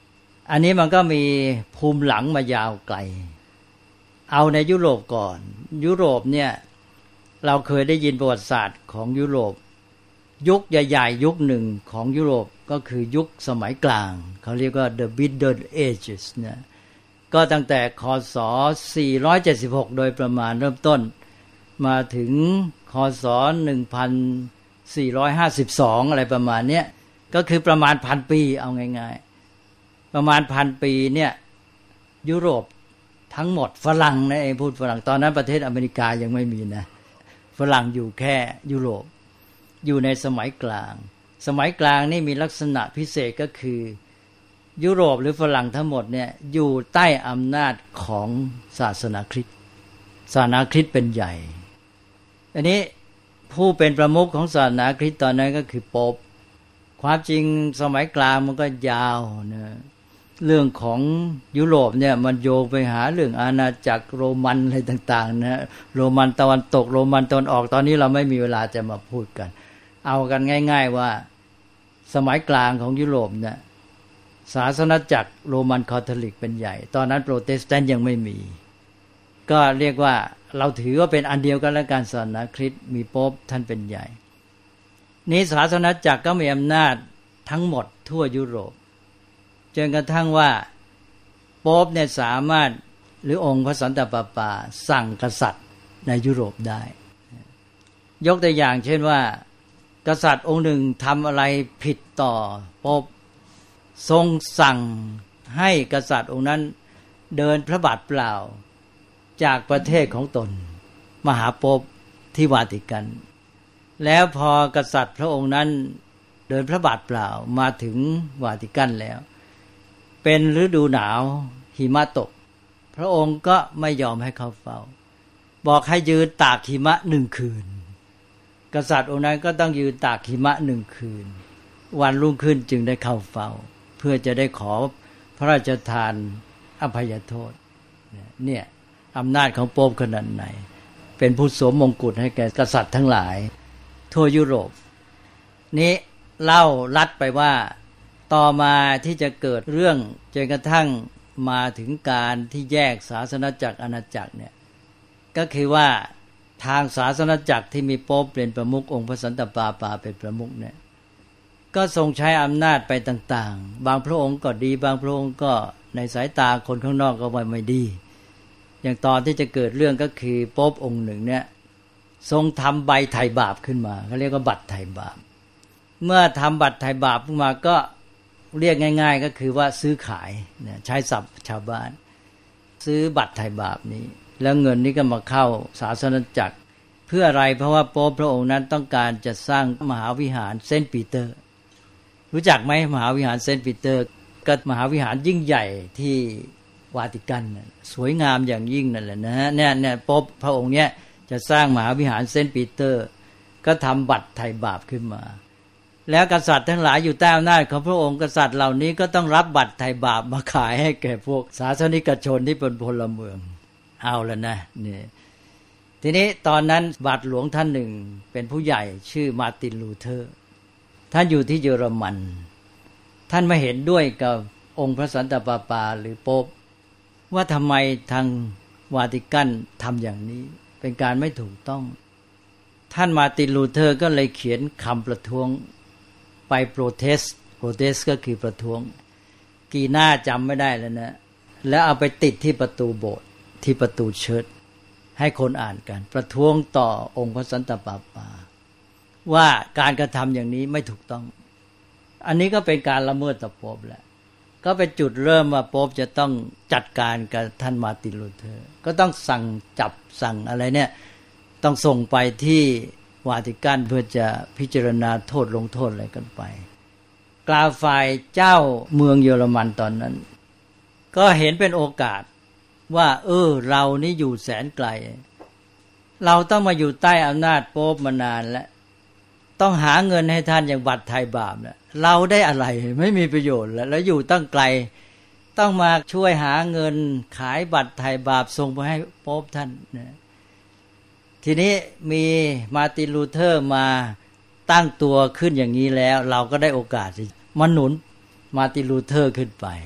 อันนี้มันก็มีภูมิหลังมายาวไกลเอาในยุโรปก่อนยุโรปเนี่ยเราเคยได้ยินประวัติศาสตร์ของยุโรปยุคใหญ่ๆยุคหนึ่งของยุโรปก็คือยุคสมัยกลางเขาเรียกว่า the Middle Ages เนี่ยก็ตั้งแต่คศสี่ร้อยเจ็ดสิบหกโดยประมาณเริ่มต้นมาถึงคศหนึ่งพันสี่ร้อยห้าสิบสองอะไรประมาณเนี้ยก็คือประมาณพันปีเอาง่ายๆประมาณพันปีเนี่ยยุโรปทั้งหมดฝรั่งนะเองพูดฝรั่งตอนนั้นประเทศอเมริกายังไม่มีนะฝรั่งอยู่แค่ยุโรปอยู่ในสมัยกลางสมัยกลางนี่มีลักษณะพิเศษก็คือยุโรปหรือฝรั่งทั้งหมดเนี่ยอยู่ใต้อำนาจของศาสนาคริสต์ศาสนาคริสต์เป็นใหญ่อันนี้ผู้เป็นประมุขของศาสนาคริสต์ตอนนั้นก็คือโป๊ปความจริงสมัยกลางมันก็ยาวนะเรื่องของยุโรปเนี่ยมันโยงไปหาเรื่องอาณาจักรโรมันอะไรต่างๆนะโรมันตะวันตกโรมันตะวันออกตอนนี้เราไม่มีเวลาจะมาพูดกันเอากันง่ายๆว่าสมัยกลางของยุโรปเนี่ยศาสนาจักรโรมันคาทอลิกเป็นใหญ่ตอนนั้นโปรเตสแตนต์ยังไม่มีก็เรียกว่าเราถือว่าเป็นอันเดียวกันและการศาสนาคริสต์มีโป๊ปท่านเป็นใหญ่นี้ศาสนาจักรก็มีอำนาจทั้งหมดทั่วยุโรปจนกระทั่งว่าโป๊ปเนี่ยสามารถหรือองค์พระสันตะปาปาสั่งกษัตริย์ในยุโรปได้ยกตัวอย่างเช่นว่ากษัตริย์องค์หนึ่งทำอะไรผิดต่อโป๊ปทรงสั่งให้กษัตริย์องค์นั้นเดินพระบาทเปล่าจากประเทศของตนมาหาโป๊ปที่วาติกันแล้วพอกษัตริย์พระองค์นั้นเดินพระบาทเปล่ามาถึงวาติกันแล้วเป็นฤดูหนาวหิมะตกพระองค์ก็ไม่ยอมให้เข้าเฝ้าบอกให้ยืนตากหิมะหนึ่งคืนกษัตริย์องค์นั้นก็ต้องยืนตากหิมะหนึ่งคืนวันรุ่งขึ้นจึงได้เข้าเฝ้าเพื่อจะได้ขอพระราชทานอภัยโทษเนี่ยอำนาจของโป๊ปขนาดไหนเป็นผู้สวมมงกุฎให้แก่กษัตริย์ทั้งหลายทั่วยุโรปนี้เล่าลัดไปว่าต่อมาที่จะเกิดเรื่องจนกระทั่งมาถึงการที่แยกศาสนาจักรอาณาจักรเนี่ยก็คือว่าทางศาสนาจักรที่มีโป๊ปเป็นประมุของค์พระสันตะปาปาเป็นประมุขเนี่ยก็ทรงใช้อำนาจไปต่างๆบางพระองค์ก็ดีบางพระองค์ก็ในสายตาคนข้างนอกก็ว่าไม่ดีอย่างตอนที่จะเกิดเรื่องก็คือโป๊ปองค์หนึ่งเนี่ยทรงทำใบไถ่บาปขึ้นมาเขาเรียกว่าบัตรไถ่บาปเมื่อทำบัตรไถ่บาปขึ้นมาก็เรียกง่ายๆก็คือว่าซื้อขายเนี่ยใช้ศัพท์ชาวบ้านซื้อบัตรไถ่บาปนี้แล้วเงินนี้ก็มาเข้าศาสนาจักรเพื่ออะไรเพราะว่าโป๊ปพระองค์นั้นต้องการจะสร้างมหาวิหารเซนต์ปีเตอร์รู้จักไหมมหาวิหารเซนต์ปีเตอร์ก็มหาวิหารยิ่งใหญ่ที่วาติกันสวยงามอย่างยิ่งนั่นแหละนะฮะเนี่ยเนี่ยโป๊ปพระองค์เนี้ยจะสร้างมหาวิหารเซนต์ปีเตอร์ก็ทำบัตรไถ่บาปขึ้นมาแล้วกษัตริย์ทั้งหลายอยู่ใต้อำนาจของพระองค์กษัตริย์เหล่านี้ก็ต้องรับบัตรไถ่บาปมาขายให้แก่พวกศาสนิกชนที่เป็นพลเมืองเอาแล้วนะนี่ทีนี้ตอนนั้นบาทหลวงท่านหนึ่งเป็นผู้ใหญ่ชื่อมาร์ตินลูเทอร์ท่านอยู่ที่เยอรมันท่านไม่เห็นด้วยกับองค์พระสันตะปาปาหรือโป๊ปว่าทำไมทางวาติกันทำอย่างนี้เป็นการไม่ถูกต้องท่านมาร์ตินลูเทอร์ก็เลยเขียนคำประท้วงไปโปรเทสโปรเทสก็คือประท้วงกี่หน้าจำไม่ได้แล้วนะแล้วเอาไปติดที่ประตูโบสถ์ที่ประตูเชิดให้คนอ่านกันประท้วงต่อองค์พระสันตะปาปาว่าการกระทำอย่างนี้ไม่ถูกต้องอันนี้ก็เป็นการละเมิดต่อโป๊ปแหละก็เป็นจุดเริ่มว่าโป๊ปจะต้องจัดการกับท่านมาร์ตินลูเทอร์ก็ต้องสั่งจับสั่งอะไรเนี่ยต้องส่งไปที่วาติกันเพื่อจะพิจารณาโทษลงโทษอะไรกันไปกล่าวฝ่ายเจ้าเมืองเยอรมันตอนนั้นก็เห็นเป็นโอกาสว่าเออเรานี่อยู่แสนไกลเราต้องมาอยู่ใต้อำนาจโป๊ปมานานแล้วต้องหาเงินให้ท่านอย่างบัตรไถ่บาปเนี่ยเราได้อะไรไม่มีประโยชน์แล้วแล้วอยู่ตั้งไกลต้องมาช่วยหาเงินขายบัตรไถ่บาปส่งไปให้โป๊ปท่านนะทีนี้มีมาร์ตินลูเทอร์มาตั้งตัวขึ้นอย่างนี้แล้วเราก็ได้โอกาสมาหนุนมาร์ตินลูเทอร์ขึ้นไป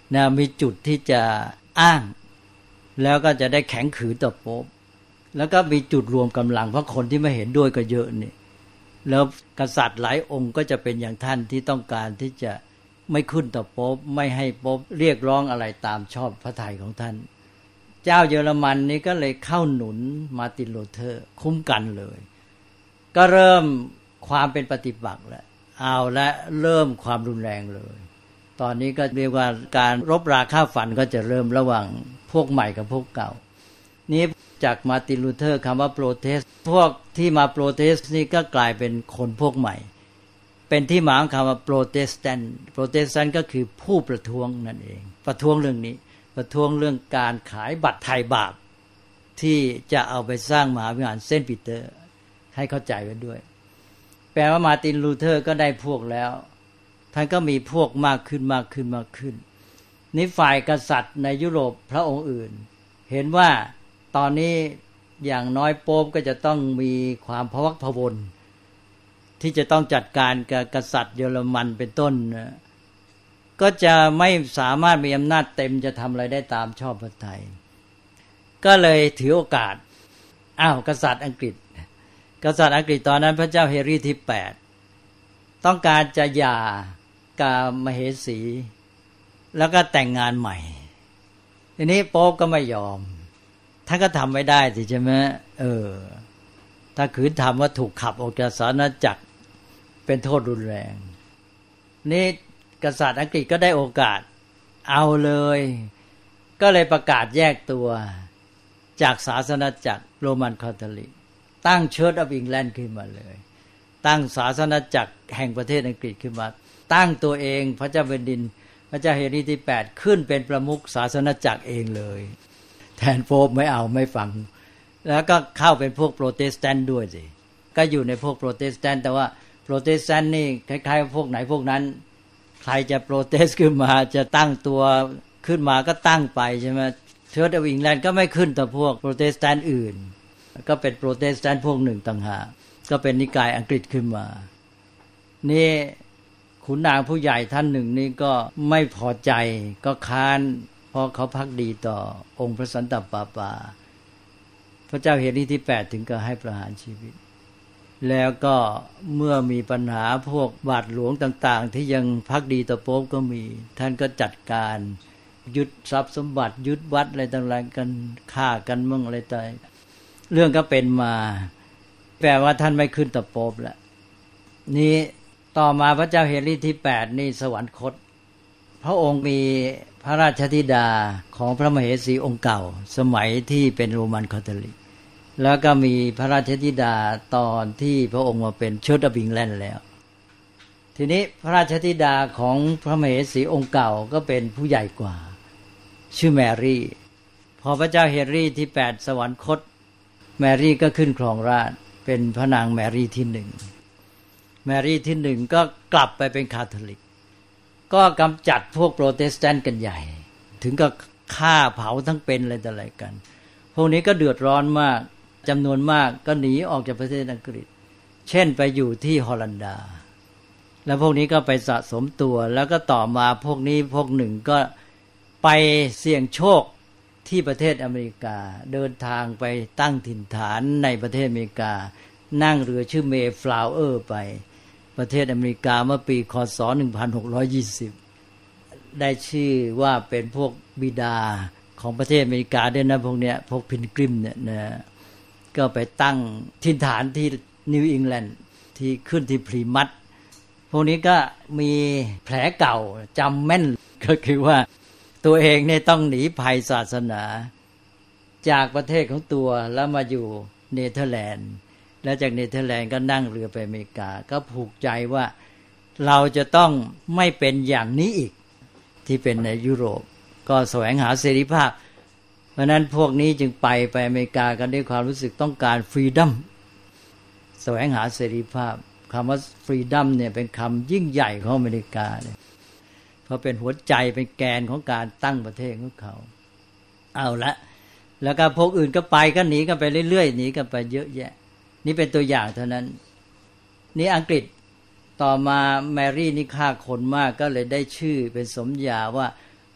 นะมีจุดที่จะอ้างแล้วก็จะได้แข็งขืนต่อโป๊ปแล้วก็มีจุดรวมกำลังเพราะคนที่ไม่เห็นด้วยก็เยอะนี่แล้วกษัตริย์หลายองค์ก็จะเป็นอย่างท่านที่ต้องการที่จะไม่ขึ้นต่อโป๊ปไม่ให้โป๊ปเรียกร้องอะไรตามชอบพระทัยของท่านเจ้าเยอรมันนี่ก็เลยเข้าหนุนมาร์ตินลูเทอร์คุ้มกันเลยก็เริ่มความเป็นปฏิปักษ์แล้วเอาและเริ่มความรุนแรงเลยตอนนี้ก็เรียกว่าการรบราฆ่าฟันก็จะเริ่มระหว่างพวกใหม่กับพวกเก่านี้จากมาร์ตินลูเทอร์คำว่าโปรเทสพวกที่มาโปรเทสนี่ก็กลายเป็นคนพวกใหม่เป็นที่มาของคำว่าโปรเตสแตนต์โปรเตสแตนต์ก็คือผู้ประท้วงนั่นเองประท้วงเรื่องนี้ประท้วงเรื่องการขายบัตรไถ่บาปที่จะเอาไปสร้างมหาวิหารเซนต์ปีเตอร์ให้เข้าใจไว้ด้วยแปลว่ามาร์ตินลูเทอร์ก็ได้พวกแล้วท่านก็มีพวกมากขึ้นมากขึ้นมากขึ้นนี่ฝ่ายกษัตริย์ในยุโรปพระองค์อื่นเห็นว่าตอนนี้อย่างน้อยโป๊ปก็จะต้องมีความพะวักพะวนที่จะต้องจัดการกับกษัตริย์เยอรมันเป็นต้นก็จะไม่สามารถมีอำนาจเต็มจะทำอะไรได้ตามชอบพระทัยก็เลยถือโอกาสอ้าวกษัตริย์อังกฤษกษัตริย์อังกฤษตอนนั้นพระเจ้าเฮนรี่ที่แปดต้องการจะหย่ากับมเหสีแล้วก็แต่งงานใหม่ทีนี้โป๊ปก็ไม่ยอมท่านก็ทำไม่ได้สิใช่ไหมเออถ้าขืนทำว่าถูกขับออกจากศาสนาจักรเป็นโทษรุนแรงนี่กษัตริย์อังกฤษก็ได้โอกาสเอาเลยก็เลยประกาศแยกตัวจากศาสนาจักรโรมันคาทอลิกตั้งเชิร์ชออฟอิงแลนด์ขึ้นมาเลยตั้งศาสนาจักรแห่งประเทศอังกฤษขึ้นมาตั้งตัวเองพระเจ้าแผ่นดินพระเจ้าเฮนรี่ที่แปดขึ้นเป็นประมุขศาสนาจักรเองเลยแทนโป๊ปไม่เอาไม่ฟังแล้วก็เข้าเป็นพวกโปรเตสแตนต์ด้วยสิก็อยู่ในพวกโปรเตสแตนต์แต่ว่าโปรเตสแตนต์นี่คล้ายๆพวกไหนพวกนั้นใครจะโปรเตสขึ้นมาจะตั้งตัวขึ้นมาก็ตั้งไปใช่ไหมเชิร์ชออฟอิงแลนด์ก็ไม่ขึ้นต่อพวกโปรเตสแตนต์อื่นก็เป็นโปรเตสแตนต์พวกหนึ่งต่างหากก็เป็นนิกายอังกฤษขึ้นมานี่ขุนนางผู้ใหญ่ท่านหนึ่งนี่ก็ไม่พอใจก็ค้านเพราะเขาภักดีต่อองค์พระสันตะปาปาพระเจ้าเฮนรี่ที่แปดถึงก็ให้ประหารชีวิตแล้วก็เมื่อมีปัญหาพวกบาทหลวงต่างๆที่ยังภักดีต่อโป๊ปก็มีท่านก็จัดการยึดทรัพย์สมบัติยึดวัดอะไรต่างๆกันฆ่ากันมั่งอะไรต่างเรื่องก็เป็นมาแปลว่าท่านไม่ขึ้นต่อโป๊ปแล้วนี่ต่อมาพระเจ้าเฮนรี่ที่แปดนี่สวรรคตพระองค์มีพระราชธิดาของพระมเหสีองค์เก่าสมัยที่เป็นโรมันคาทอลิกแล้วก็มีพระราชธิดาตอนที่พระองค์มาเป็นเชิร์ชออฟอิงแลนด์แล้วทีนี้พระราชธิดาของพระมเหสีองค์เก่าก็เป็นผู้ใหญ่กว่าชื่อแมรี่พอพระเจ้าเฮนรี่ที่แปดสวรรคตแมรี่ก็ขึ้นครองราชย์เป็นพระนางแมรี่ที่หนึ่งแมรี่ที่หนึ่งก็กลับไปเป็นคาทอลิกก็กำจัดพวกโปรเตสแตนต์กันใหญ่ถึงกับฆ่าเผาทั้งเป็นอะไรต่ออะไรกันพวกนี้ก็เดือดร้อนมากจำนวนมากก็หนีออกจากประเทศอังกฤษเช่นไปอยู่ที่ฮอลันดาแล้วพวกนี้ก็ไปสะสมตัวแล้วก็ต่อมาพวกนี้พวกหนึ่งก็ไปเสี่ยงโชคที่ประเทศอเมริกาเดินทางไปตั้งถิ่นฐานในประเทศอเมริกานั่งเรือชื่อเมฟลาวเออร์ไปประเทศอเมริกาเมื่อปีคศหนึ่งพันหกร้อยยี่สิบได้ชื่อว่าเป็นพวกบิดาของประเทศอเมริกาด้วยนะพวกเนี้ยพวกพินกริมเนี่ยนะก็ไปตั้งถิ่นฐานที่นิวอิงแลนด์ที่ขึ้นที่พลีมัธพวกนี้ก็มีแผลเก่าจำแม่นก็คือว่าตัวเองเนี่ยต้องหนีภัยศาสนาจากประเทศของตัวแล้วมาอยู่เนเธอร์แลนด์แล้วจากเนเธอร์แลนด์ก็นั่งเรือไปอเมริกาก็ผูกใจว่าเราจะต้องไม่เป็นอย่างนี้อีกที่เป็นในยุโรปก็แสวงหาเสรีภาพเพราะนั้นพวกนี้จึงไปไปอเมริกากันด้วยความรู้สึกต้องการฟรีดัมแสวงหาเสรีภาพคำว่าฟรีดัมเนี่ยเป็นคำยิ่งใหญ่ของอเมริกาเลยเพราะเป็นหัวใจเป็นแกนของการตั้งประเทศของเขาเอาละแล้วก็พวกอื่นก็ไปก็หนีกันไปเรื่อยๆหนีกันไปเยอะแยะนี่เป็นตัวอย่างเท่านั้นนี่อังกฤษต่อมาแมรี่นี่ฆ่าคนมากก็เลยได้ชื่อเป็นสมญาว่า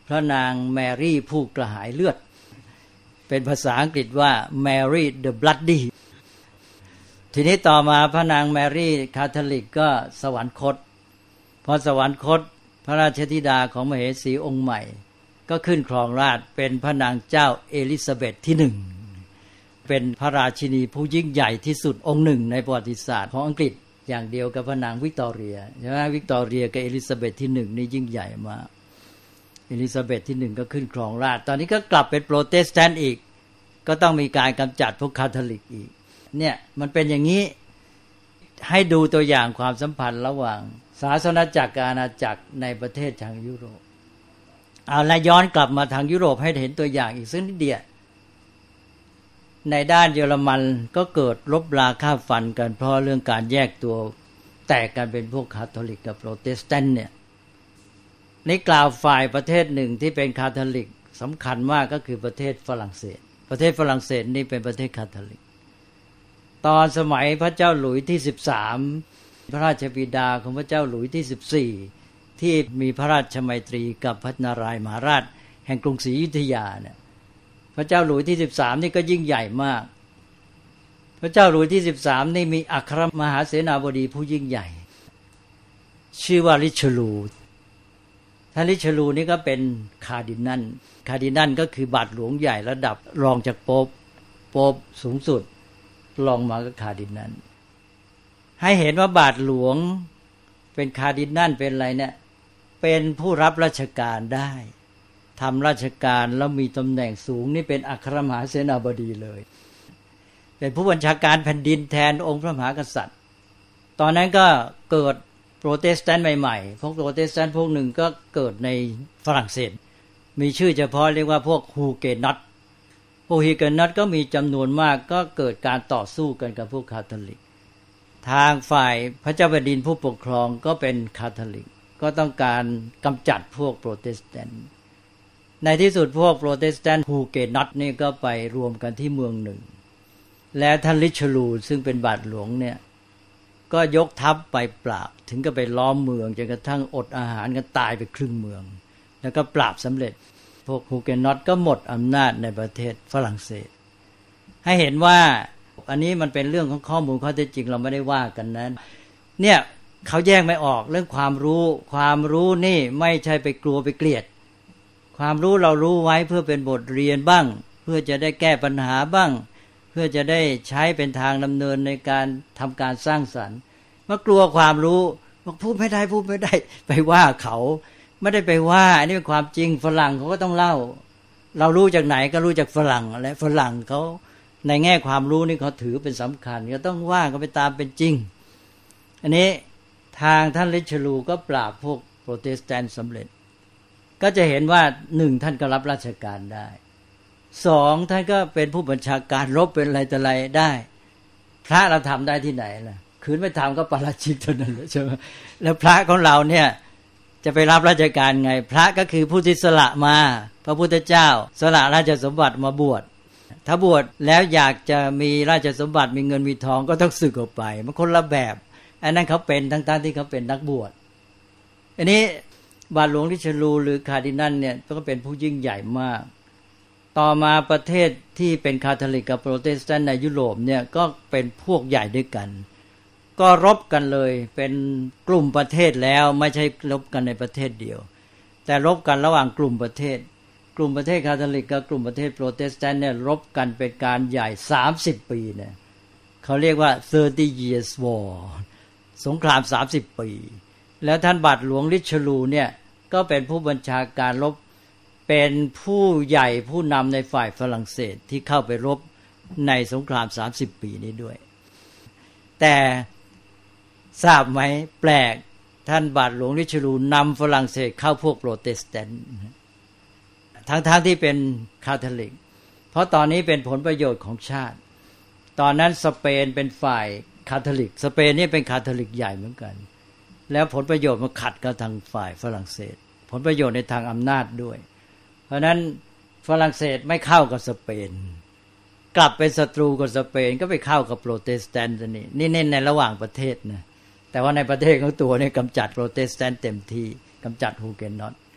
พระนางแมรี่ผู้กระหายเลือดเป็นภาษาอังกฤษว่า Mary the Bloody ทีนี้ต่อมาพระนางแมรี่คาทอลิกก็สวรรคตพอสวรรคตพระราชธิดาของมเหสีองค์ใหม่ก็ขึ้นครองราชย์เป็นพระนางเจ้าเอลิซาเบธที่หนึ่งเป็นพระราชินีผู้ยิ่งใหญ่ที่สุดองค์หนึ่งในประวัติศาสตร์ของอังกฤษอย่างเดียวกับพระนางวิกตอเรียใช่ไหมวิกตอเรียกับเอลิซาเบธที่หนึ่งนี่ยิ่งใหญ่มากเอลิซาเบธที่หนึ่งก็ขึ้นครองราชย์ตอนนี้ก็กลับเป็นโปรเตสแตนต์อีกก็ต้องมีการกำจัดพวกคาทอลิกอีกเนี่ยมันเป็นอย่างนี้ให้ดูตัวอย่างความสัมพันธ์ระหว่างศาสนาจักรกับอาณาจักรในประเทศทางยุโรปเอาละย้อนกลับมาทางยุโรปให้เห็นตัวอย่างอีกสักนิดเดียวในด้านเยอรมันก็เกิดรบราฆ่าฟันกันเพราะเรื่องการแยกตัวแตกกันเป็นพวกคาทอลิกกับโปรเตสแตนต์เนี่ยในกล่าวฝ่ายประเทศหนึ่งที่เป็นคาทอลิกสำคัญมากก็คือประเทศฝรั่งเศสประเทศฝรั่งเศสนี่เป็นประเทศคาทอลิกตอนสมัยพระเจ้าหลุยส์ที่สิบสามพระราชบิดาของพระเจ้าหลุยส์ที่สิบสี่ที่มีพระราชมัยตรีกับพระนารายณ์มหาราชแห่งกรุงศรีอยุธยาเนี่ยพระเจ้าหลุยส์ที่สิบสามนี่ก็ยิ่งใหญ่มากพระเจ้าหลุยส์ที่สิบสามนี่มีอัครมหาเสนาบดีผู้ยิ่งใหญ่ชื่อว่าริชารูท่านริชารูนี่ก็เป็นคาร์ดินัลคาร์ดินัลก็คือบาทหลวงใหญ่ระดับรองจากโป๊ปโป๊ปสูงสุดรองมาก็คาร์ดินัลให้เห็นว่าบาทหลวงเป็นคาร์ดินัลเป็นอะไรเนี่ยเป็นผู้รับราชการได้ทำราชการแล้วมีตำแหน่งสูงนี่เป็นอัครมหาเสนาบดีเลยเป็นผู้บัญชาการแผ่นดินแทนองค์พระมหากษัตริย์ตอนนั้นก็เกิดโปรเตสแตนต์ใหม่ๆพวกโปรเตสแตนต์พวกหนึ่งก็เกิดในฝรั่งเศสมีชื่อเฉพาะเรียกว่าพวกฮูเกนอตพวกฮูเกนอตก็มีจำนวนมากก็เกิดการต่อสู้กันกับพวกคาทอลิกทางฝ่ายพระเจ้าแผ่นดินผู้ปกครองก็เป็นคาทอลิกก็ต้องการกำจัดพวกโปรเตสแตนต์ในที่สุดพวกโปรเตสแตนต์ฮูเกนอตนี่ก็ไปรวมกันที่เมืองหนึ่งและท่านริชารูซึ่งเป็นบาทหลวงเนี่ยก็ยกทัพไปปราบถึงก็ไปล้อมเมืองจนกระทั่งอดอาหารกันตายไปครึ่งเมืองแล้วก็ปราบสำเร็จพวกฮูเกนอตก็หมดอำนาจในประเทศฝรั่งเศสให้เห็นว่าอันนี้มันเป็นเรื่องของข้อมูลข้อเท็จจริงเราไม่ได้ว่ากันนั้นเนี่ยเขาแยกไม่ออกเรื่องความรู้ความรู้นี่ไม่ใช่ไปกลัวไปเกลียดความรู้เรารู้ไว้เพื่อเป็นบทเรียนบ้างเพื่อจะได้แก้ปัญหาบ้างเพื่อจะได้ใช้เป็นทางดำเนินในการทำการสร้างสรรค์เมื่อกลัวความรู้บอกพูดไม่ได้พูดไม่ได้ไปว่าเขาไม่ได้ไปว่าอันนี้เป็นความจริงฝรั่งเขาก็ต้องเล่าเรารู้จากไหนก็รู้จากฝรั่งและฝรั่งเขาในแง่ความรู้นี่เขาถือเป็นสำคัญก็ต้องว่ากันไปตามเป็นจริงอันนี้ทางท่านริชารูก็ปราบพวกโปรเตสแตนต์สำเร็จก็จะเห็นว่าหนึ่งท่านก็รับราชการได้สองท่านก็เป็นผู้บัญชาการรบเป็นอะไรต่ออะไรได้พระเราทำได้ที่ไหนล่ะคืนไม่ทำก็ปาราชิกเท่านั้นใช่ไหมแล้วพระของเราเนี่ยจะไปรับราชการไงพระก็คือผู้ที่สละมาพระพุทธเจ้าสละราชสมบัติมาบวชถ้าบวชแล้วอยากจะมีราชสมบัติมีเงินมีทองก็ต้องสึกออกไปมันคนละแบบอันนั้นเขาเป็นทั้งๆที่เขาเป็นนักบวชอันนี้บาทหลวงริชารูหรือคาร์ดินัลเนี่ยก็เป็นผู้ยิ่งใหญ่มากต่อมาประเทศที่เป็นคาทอลิกกับโปรเตสแตนต์ในยุโรปเนี่ยก็เป็นพวกใหญ่ด้วยกันก็รบกันเลยเป็นกลุ่มประเทศแล้วไม่ใช่รบกันในประเทศเดียวแต่รบกันระหว่างกลุ่มประเทศกลุ่มประเทศคาทอลิกกับกลุ่มประเทศโปรเตสแตนต์เนี่ยรบกันเป็นการใหญ่สามสิบปีเนี่ยเขาเรียกว่าthirty years war สงครามสามสิบปีแล้วท่านบาทหลวงริชารูเนี่ยก็เป็นผู้บัญชาการรบเป็นผู้ใหญ่ผู้นำในฝ่ายฝรั่งเศสที่เข้าไปรบในสงครามสามสิบปีนี้ด้วยแต่ทราบไหมแปลกท่านบาทหลวงริชารูนำฝรั่งเศสเข้าพวกโปรเตสแตนต์ทั้งๆ ท, ที่เป็นคาทอลิกเพราะตอนนี้เป็นผลประโยชน์ของชาติตอนนั้นสเปนเป็นฝ่ายคาทอลิกสเปนนี่เป็นคาทอลิกใหญ่เหมือนกันแล้วผลประโยชน์มันขัดกับทางฝ่ายฝรั่งเศสผลประโยชน์ในทางอำนาจด้วยเพราะนั้นฝรั่งเศสไม่เข้ากับสเปนกลับเป็นศัตรูกับสเปนก็ไปเข้ากับโปรเตสแตนต์นี่นี่เน้นในระหว่างประเทศนะแต่ว่าในประเทศของตัวเนี่ยกำจัดโปรเตสแตนต์เต็มที่กำจัดฮูเกนอต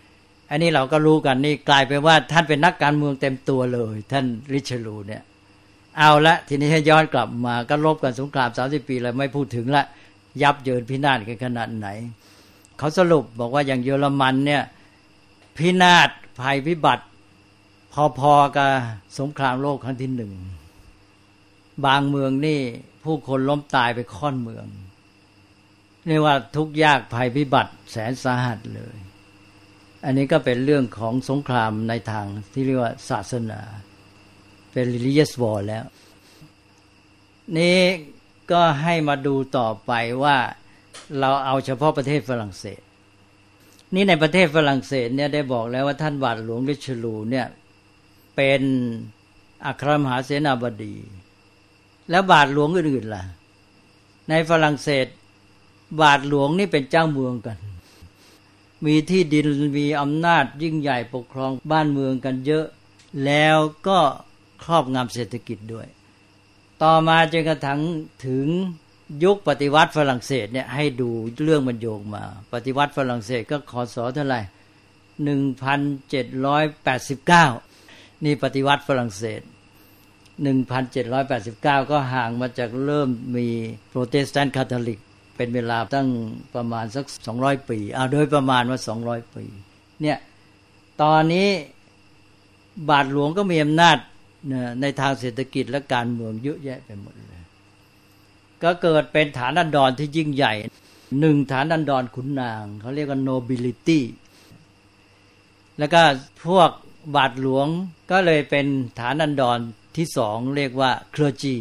อันนี้เราก็รู้กันนี่กลายเป็นว่าท่านเป็นนักการเมืองเต็มตัวเลยท่านริชาร์ดูเนี่ยเอาละทีนี้ให้ย้อนกลับมาก็ลบกันสงครามสามสิบปีแล้วไม่พูดถึงละยับเยินพินาศกันขนาดไหนเขาสรุปบอกว่าอย่างเยอรมันเนี่ยพินาศภัยพิบัติพอๆกับสงครามโลกครั้งที่หนึ่งบางเมืองนี่ผู้คนล้มตายไปค่อนเมืองเรียกว่าทุกข์ยากภัยพิบัติแสนสาหัสเลยอันนี้ก็เป็นเรื่องของสงครามในทางที่เรียกว่าศาสนาเป็น religious war แล้วนี่ก็ให้มาดูต่อไปว่าเราเอาเฉพาะประเทศฝรั่งเศสนี่ในประเทศฝรั่งเศสเนี่ยได้บอกแล้วว่าท่านบาทหลวงริชาร์ดูเนี่ยเป็นอัครมหาเสนาบดีแล้วบาทหลวงอื่นๆล่ะในฝรั่งเศสบาทหลวงนี่เป็นเจ้าเมืองกันมีที่ดินมีอำนาจยิ่งใหญ่ปกครองบ้านเมืองกันเยอะแล้วก็ครอบงำเศรษฐกิจด้วยต่อมาจนกระทั่งถึงยุคปฏิวัติฝรั่งเศสเนี่ยให้ดูเรื่องมันโยงมาปฏิวัติฝรั่งเศสก็คศเท่าไหร่ หนึ่งพันเจ็ดร้อยแปดสิบเก้า นี่ปฏิวัติฝรั่งเศส หนึ่งพันเจ็ดร้อยแปดสิบเก้า ก็ห่างมาจากเริ่มมีโปรเตสแตนต์คาทอลิกเป็นเวลาตั้งประมาณสักสองร้อยปีเอาโดยประมาณว่าสองร้อยปีเนี่ยตอนนี้บาทหลวงก็มีอำนาจในทางเศรษฐกิจและการเมืองเยอะแยะไปหมดเลยก็เกิดเป็นฐานันดรที่ยิ่งใหญ่หนึ่งฐานันดรขุนนางเขาเรียกว่า nobility แล้วก็พวกบาทหลวงก็เลยเป็นฐานันดรที่สองเรียกว่า clergy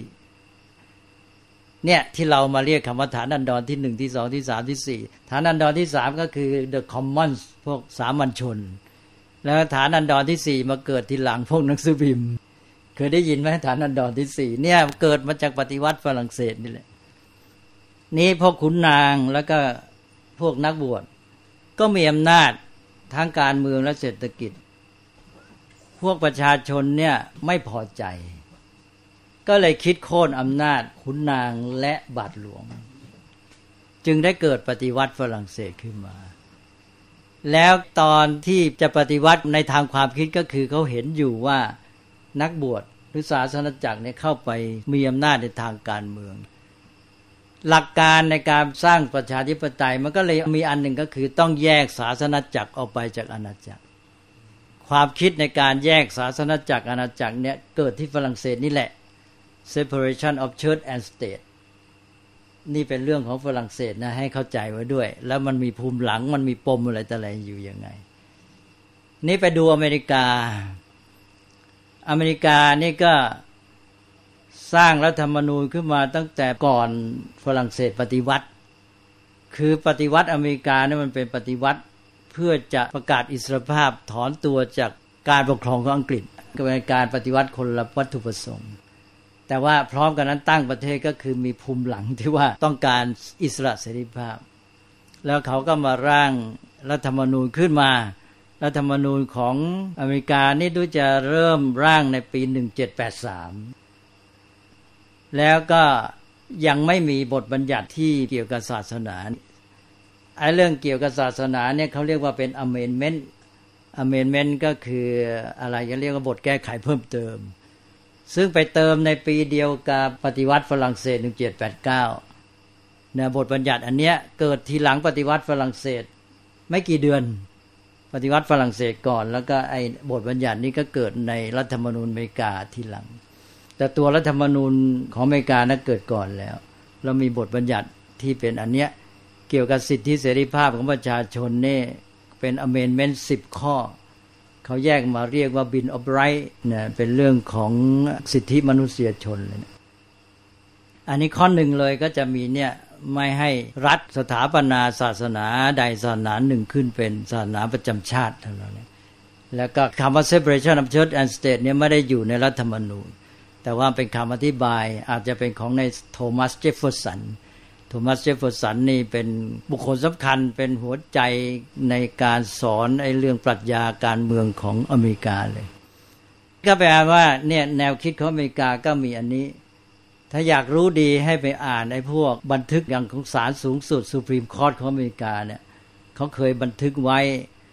เนี่ยที่เรามาเรียกคำว่าฐานันดรที่หนึ่งที่สองที่สามที่สี่ฐานันดรที่สามก็คือ the commons พวกสามัญชนแล้วฐานันดรที่สี่มาเกิดทีหลังพวกหนังสือพิมพ์เคยได้ยินไหมฐานันดรที่สี่เนี่ยเกิดมาจากปฏิวัติฝรั่งเศสนี่แหละนี่พวกขุนนางแล้วก็พวกนักบวชก็มีอำนาจทางการเมืองและเศรษฐกิจพวกประชาชนเนี่ยไม่พอใจก็เลยคิดโค่นอำนาจขุนนางและบาทหลวงจึงได้เกิดปฏิวัติฝรั่งเศสขึ้นมาแล้วตอนที่จะปฏิวัติในทางความคิดก็คือเขาเห็นอยู่ว่านักบวชหรือศาสนจักรเนี่ยเข้าไปมีอำนาจในทางการเมืองหลักการในการสร้างประชาธิปไตยมันก็เลยมีอันหนึ่งก็คือต้องแยกศาสนจักรออกไปจากอาณาจักรความคิดในการแยกศาสนจักรอาณาจักรเนี่ยเกิดที่ฝรั่งเศสนี่แหละ separation of church and state นี่เป็นเรื่องของฝรั่งเศสนะให้เข้าใจไว้ด้วยแล้วมันมีภูมิหลังมันมีปมอะไรต่ออะไรอยู่ยังไงนี่ไปดูอเมริกาอเมริกานี่ก็สร้างรัฐธรรมนูญขึ้นมาตั้งแต่ก่อนฝรั่งเศสปฏิวัติคือปฏิวัติอเมริกาเนี่ยมันเป็นปฏิวัติเพื่อจะประกาศอิสรภาพถอนตัวจากการปกครองของอังกฤษก็เป็นการปฏิวัติคนละวัตถุประสงค์แต่ว่าพร้อมกันนั้นตั้งประเทศก็คือมีภูมิหลังที่ว่าต้องการอิสระเสรีภาพแล้วเขาก็มาร่างรัฐธรรมนูญขึ้นมารัฐธรรมนูญของอเมริกานี่ดูจะเริ่มร่างในปีหนึ่งพันเจ็ดร้อยแปดสิบสามแล้วก็ยังไม่มีบทบัญญัติที่เกี่ยวกับศาสนาไอ้เรื่องเกี่ยวกับศาสนาเนี่ยเขาเรียกว่าเป็น amendment amendment ก็คืออะไรจะเรียกว่าบทแก้ไขเพิ่มเติมซึ่งไปเติมในปีเดียวกับปฏิวัติฝรั่งเศสหนึ่งพันเจ็ดร้อยแปดสิบเก้าเนี่ยบทบัญญัติอันเนี้ยเกิดทีหลังปฏิวัติฝรั่งเศสไม่กี่เดือนปฏิวัติฝรั่งเศสก่อนแล้วก็ไอ้บทบัญญัตินี้ก็เกิดในรัฐธรรมนูญอเมริกาทีหลังแต่ตัวรัฐธรรมนูญของอเมริกานั้นเกิดก่อนแล้วแล้วมีบทบัญญัติที่เป็นอันเนี้ยเกี่ยวกับสิทธิเสรีภาพของประชาชนนี่เป็น amendment สิบข้อเขาแยกมาเรียกว่า Bill of Rights เนี่ยเป็นเรื่องของสิทธิมนุษยชนเลยนะอันนี้ข้อหนึ่งเลยก็จะมีเนี่ยไม่ให้รัฐสถาปนาศาสนาใดศาสนาหนึ่งขึ้นเป็นศาสนาประจำชาติเท่านั้นแล้วก็คำว่า separation of church and state เนี่ยไม่ได้อยู่ในรัฐธรรมนูญแต่ว่าเป็นคำอธิบายอาจจะเป็นของในโทมัสเจฟเฟอร์สันโทมัสเจฟเฟอร์สันนี่เป็นบุคคลสำคัญเป็นหัวใจในการสอนไอ้เรื่องปรัชญาการเมืองของอเมริกาเลยก็แปลว่าเนี่ยแนวคิดของอเมริกาก็มีอันนี้ถ้าอยากรู้ดีให้ไปอ่านไอ้พวกบันทึกอย่างของศาลสูงสุด Supreme Court ของอเมริกาเนี่ยเขาเคยบันทึกไว้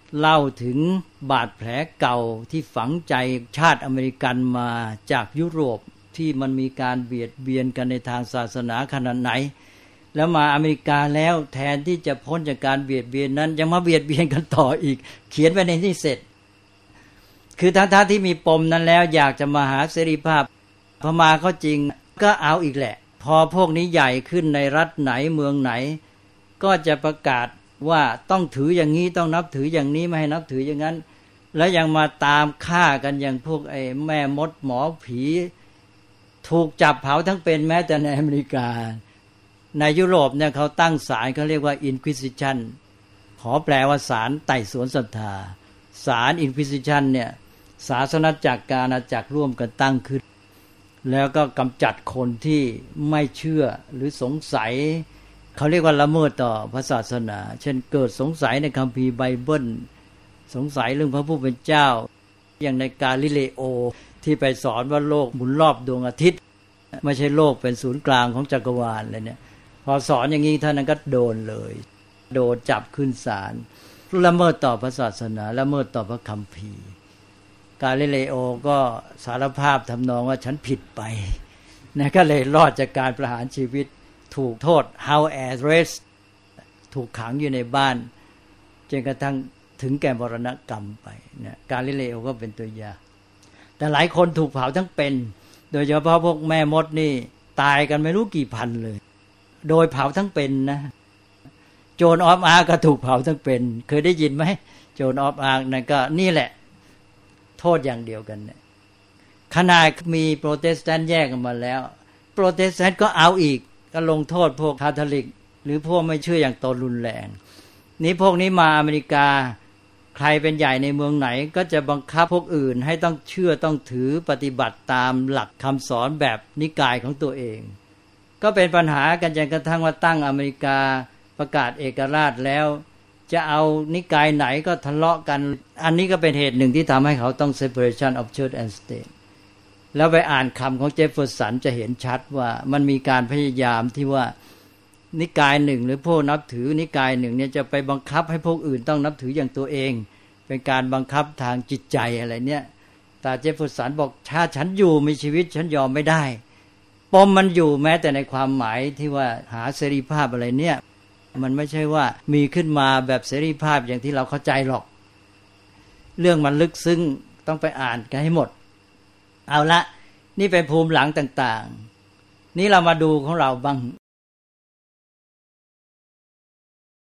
เล่าถึงบาดแผลเก่าที่ฝังใจชาติอเมริกันมาจากยุโรปที่มันมีการเบียดเบียนกันในทางศาสนาขนาดไหนแล้วมาอเมริกาแล้วแทนที่จะพ้นจากการเบียดเบียนนั้นยังมาเบียดเบียนกันต่ออีกเขียนไว้ในที่เสร็จคือทั้งๆที่มีปมนั้นแล้วอยากจะมาหาเสรีภาพพอมาเข้าจริงก็เอาอีกแหละพอพวกนี้ใหญ่ขึ้นในรัฐไหนเมืองไหนก็จะประกาศว่าต้องถืออย่างนี้ต้องนับถืออย่างนี้ไม่ให้นับถืออย่างนั้นแล้วยังมาตามฆ่ากันอย่างพวกไอ้แม่มดหมอผีถูกจับเผาทั้งเป็นแม้แต่ในอเมริกาในยุโรปเนี่ยเขาตั้งศาลเขาเรียกว่า Inquisition ขอแปลว่าศาลไต่สวนศรัทธาศาล Inquisition เนี่ยศาสนจักรอาณาจักรร่วมกันตั้งขึ้นแล้วก็กำจัดคนที่ไม่เชื่อหรือสงสัยเขาเรียกว่าละเมิดต่อพระศาสนาเช่นเกิดสงสัยในคัมภีร์ไบเบิลสงสัยเรื่องพระผู้เป็นเจ้าอย่างในกาลิเลโอที่ไปสอนว่าโลกหมุนรอบดวงอาทิตย์ไม่ใช่โลกเป็นศูนย์กลางของจักรวาลเลยเนี่ยพอสอนอย่างนี้ท่านนั้นก็โดนเลยโดนจับขึ้นศาลละเมิดต่อพระศาสนาละเมิดต่อพระคัมภีร์กาลิเลโอก็สารภาพทำนองว่าฉันผิดไปนะก็เลยรอดจากการประหารชีวิตถูกโทษ house arrest ถูกขังอยู่ในบ้านจนกระทั่งถึงแก่มรณกรรมไปเนี่ยกาลิเลโอก็เป็นตัวอย่างแต่หลายคนถูกเผาทั้งเป็นโดยเฉพาะพวกแม่มดนี่ตายกันไม่รู้กี่พันเลยโดยเผาทั้งเป็นนะโจนออฟอาร์ก็ถูกเผาทั้งเป็นเคยได้ยินไหมโจนออฟอาร์นั่นก็นี่แหละโทษอย่างเดียวกันเนี่ยขณะมีโปรเตสแตนต์แยกกันมาแล้วโปรเตสแตนต์ก็เอาอีกก็ลงโทษพวกคาทอลิกหรือพวกไม่เชื่ออย่างตนรุนแรงนี้พวกนี้มาอเมริกาใครเป็นใหญ่ในเมืองไหนก็จะบังคับพวกอื่นให้ต้องเชื่อต้องถือปฏิบัติตามหลักคำสอนแบบนิกายของตัวเองก็เป็นปัญหากันจนกระทั่งว่าตั้งอเมริกาประกาศเอกราชแล้วจะเอานิกายไหนก็ทะเลาะกันอันนี้ก็เป็นเหตุหนึ่งที่ทำให้เขาต้อง separation of church and state แล้วไปอ่านคำของเจฟเฟอร์สันจะเห็นชัดว่ามันมีการพยายามที่ว่านิกายหนึ่งหรือพวกนับถือนิกายหนึ่งเนี่ยจะไปบังคับให้พวกอื่นต้องนับถืออย่างตัวเองเป็นการบังคับทางจิตใจอะไรเนี่ยแต่เจฟเฟอร์สันบอกถ้าฉันอยู่มีชีวิตฉันยอมไม่ได้ปมมันอยู่แม้แต่ในความหมายที่ว่าหาเสรีภาพอะไรเนี่ยมันไม่ใช่ว่ามีขึ้นมาแบบเสรีภาพอย่างที่เราเข้าใจหรอกเรื่องมันลึกซึ้งต้องไปอ่านกันให้หมดเอาละนี่เป็นภูมิหลังต่างๆนี่เรามาดูของเราบ้าง